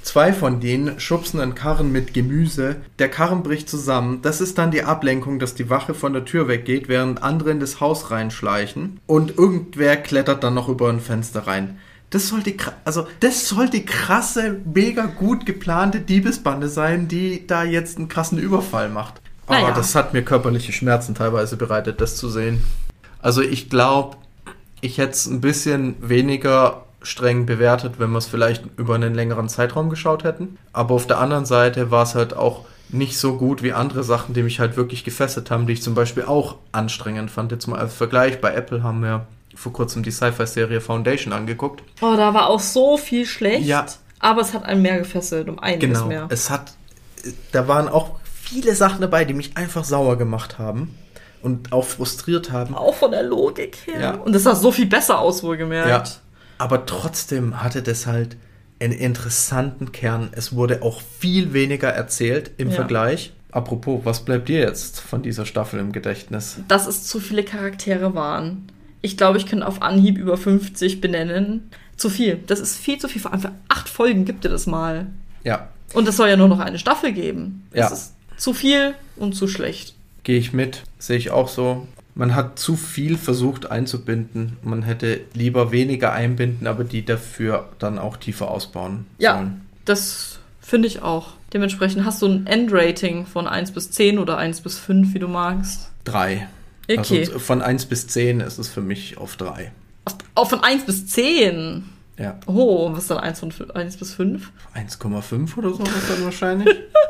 S2: Zwei von denen schubsen einen Karren mit Gemüse. Der Karren bricht zusammen. Das ist dann die Ablenkung, dass die Wache von der Tür weggeht, während andere in das Haus reinschleichen. Und irgendwer klettert dann noch über ein Fenster rein. Das soll die, also, das soll die krasse, mega gut geplante Diebesbande sein, die da jetzt einen krassen Überfall macht. Aber naja. Das hat mir körperliche Schmerzen teilweise bereitet, das zu sehen. Also ich glaube, ich hätte es ein bisschen weniger streng bewertet, wenn wir es vielleicht über einen längeren Zeitraum geschaut hätten. Aber auf der anderen Seite war es halt auch nicht so gut wie andere Sachen, die mich halt wirklich gefesselt haben, die ich zum Beispiel auch anstrengend fand. Jetzt mal als Vergleich, bei Apple haben wir vor kurzem die Sci-Fi-Serie Foundation angeguckt.
S1: Oh, da war auch so viel schlecht,
S2: ja.
S1: Aber es hat einen mehr gefesselt, um einiges
S2: genau.
S1: mehr.
S2: Es hat, da waren auch viele Sachen dabei, die mich einfach sauer gemacht haben. Und auch frustriert haben.
S1: Auch von der Logik her.
S2: Ja.
S1: Und das sah so viel besser aus, wohlgemerkt.
S2: Ja. Aber trotzdem hatte das halt einen interessanten Kern. Es wurde auch viel weniger erzählt im ja. Vergleich. Apropos, was bleibt dir jetzt von dieser Staffel im Gedächtnis?
S1: Dass es zu viele Charaktere waren. Ich glaube, ich könnte auf Anhieb über fünfzig benennen. Zu viel. Das ist viel zu viel. Vor allem für acht Folgen gibt es das mal.
S2: Ja.
S1: Und es soll ja nur noch eine Staffel geben. Das
S2: ja.
S1: ist zu viel und zu schlecht.
S2: Gehe ich mit. Sehe ich auch so. Man hat zu viel versucht einzubinden. Man hätte lieber weniger einbinden, aber die dafür dann auch tiefer ausbauen
S1: ja,
S2: sollen.
S1: Ja, das finde ich auch. Dementsprechend hast du ein Endrating von eins bis zehn oder eins bis fünf, wie du magst?
S2: drei.
S1: Okay.
S2: Also von eins bis zehn ist es für mich auf drei.
S1: Auf von eins bis zehn?
S2: Ja.
S1: Oh, was ist dann eins, von eins bis fünf?
S2: eins Komma fünf oder so was dann wahrscheinlich.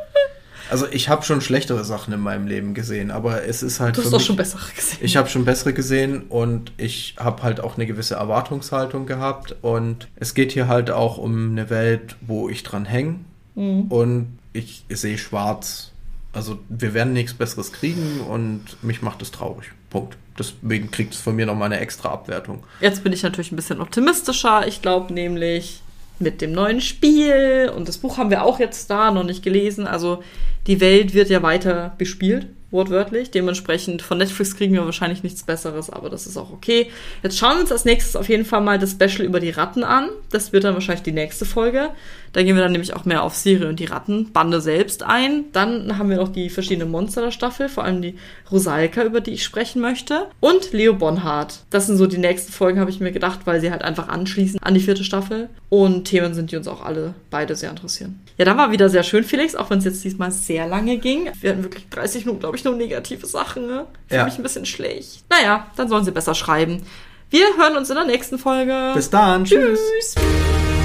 S2: Also ich habe schon schlechtere Sachen in meinem Leben gesehen, aber es ist halt
S1: Du hast
S2: für
S1: doch
S2: mich,
S1: schon bessere gesehen.
S2: Ich habe schon bessere gesehen und ich habe halt auch eine gewisse Erwartungshaltung gehabt und es geht hier halt auch um eine Welt, wo ich dran hänge mhm. und ich sehe schwarz. Also wir werden nichts Besseres kriegen und mich macht es traurig. Punkt. Deswegen kriegt es von mir nochmal eine extra Abwertung.
S1: Jetzt bin ich natürlich ein bisschen optimistischer. Ich glaube nämlich mit dem neuen Spiel und das Buch haben wir auch jetzt da noch nicht gelesen. Also die Welt wird ja weiter bespielt, wortwörtlich. Dementsprechend von Netflix kriegen wir wahrscheinlich nichts Besseres, aber das ist auch okay. Jetzt schauen wir uns als nächstes auf jeden Fall mal das Special über die Ratten an. Das wird dann wahrscheinlich die nächste Folge. Da gehen wir dann nämlich auch mehr auf Siri und die Rattenbande selbst ein. Dann haben wir noch die verschiedenen Monster der Staffel, vor allem die Rusalka, über die ich sprechen möchte. Und Leo Bonhardt. Das sind so die nächsten Folgen, habe ich mir gedacht, weil sie halt einfach anschließen an die vierte Staffel. Und Themen sind, die uns auch alle beide sehr interessieren. Ja, dann war wieder sehr schön, Felix, auch wenn es jetzt diesmal sehr lange ging. Wir hatten wirklich dreißig Minuten, glaube ich, nur negative Sachen. Ne? Für
S2: ja.
S1: mich ein bisschen schlecht. Naja, dann sollen sie besser schreiben. Wir hören uns in der nächsten Folge.
S2: Bis dann.
S1: Tschüss. Tschüss.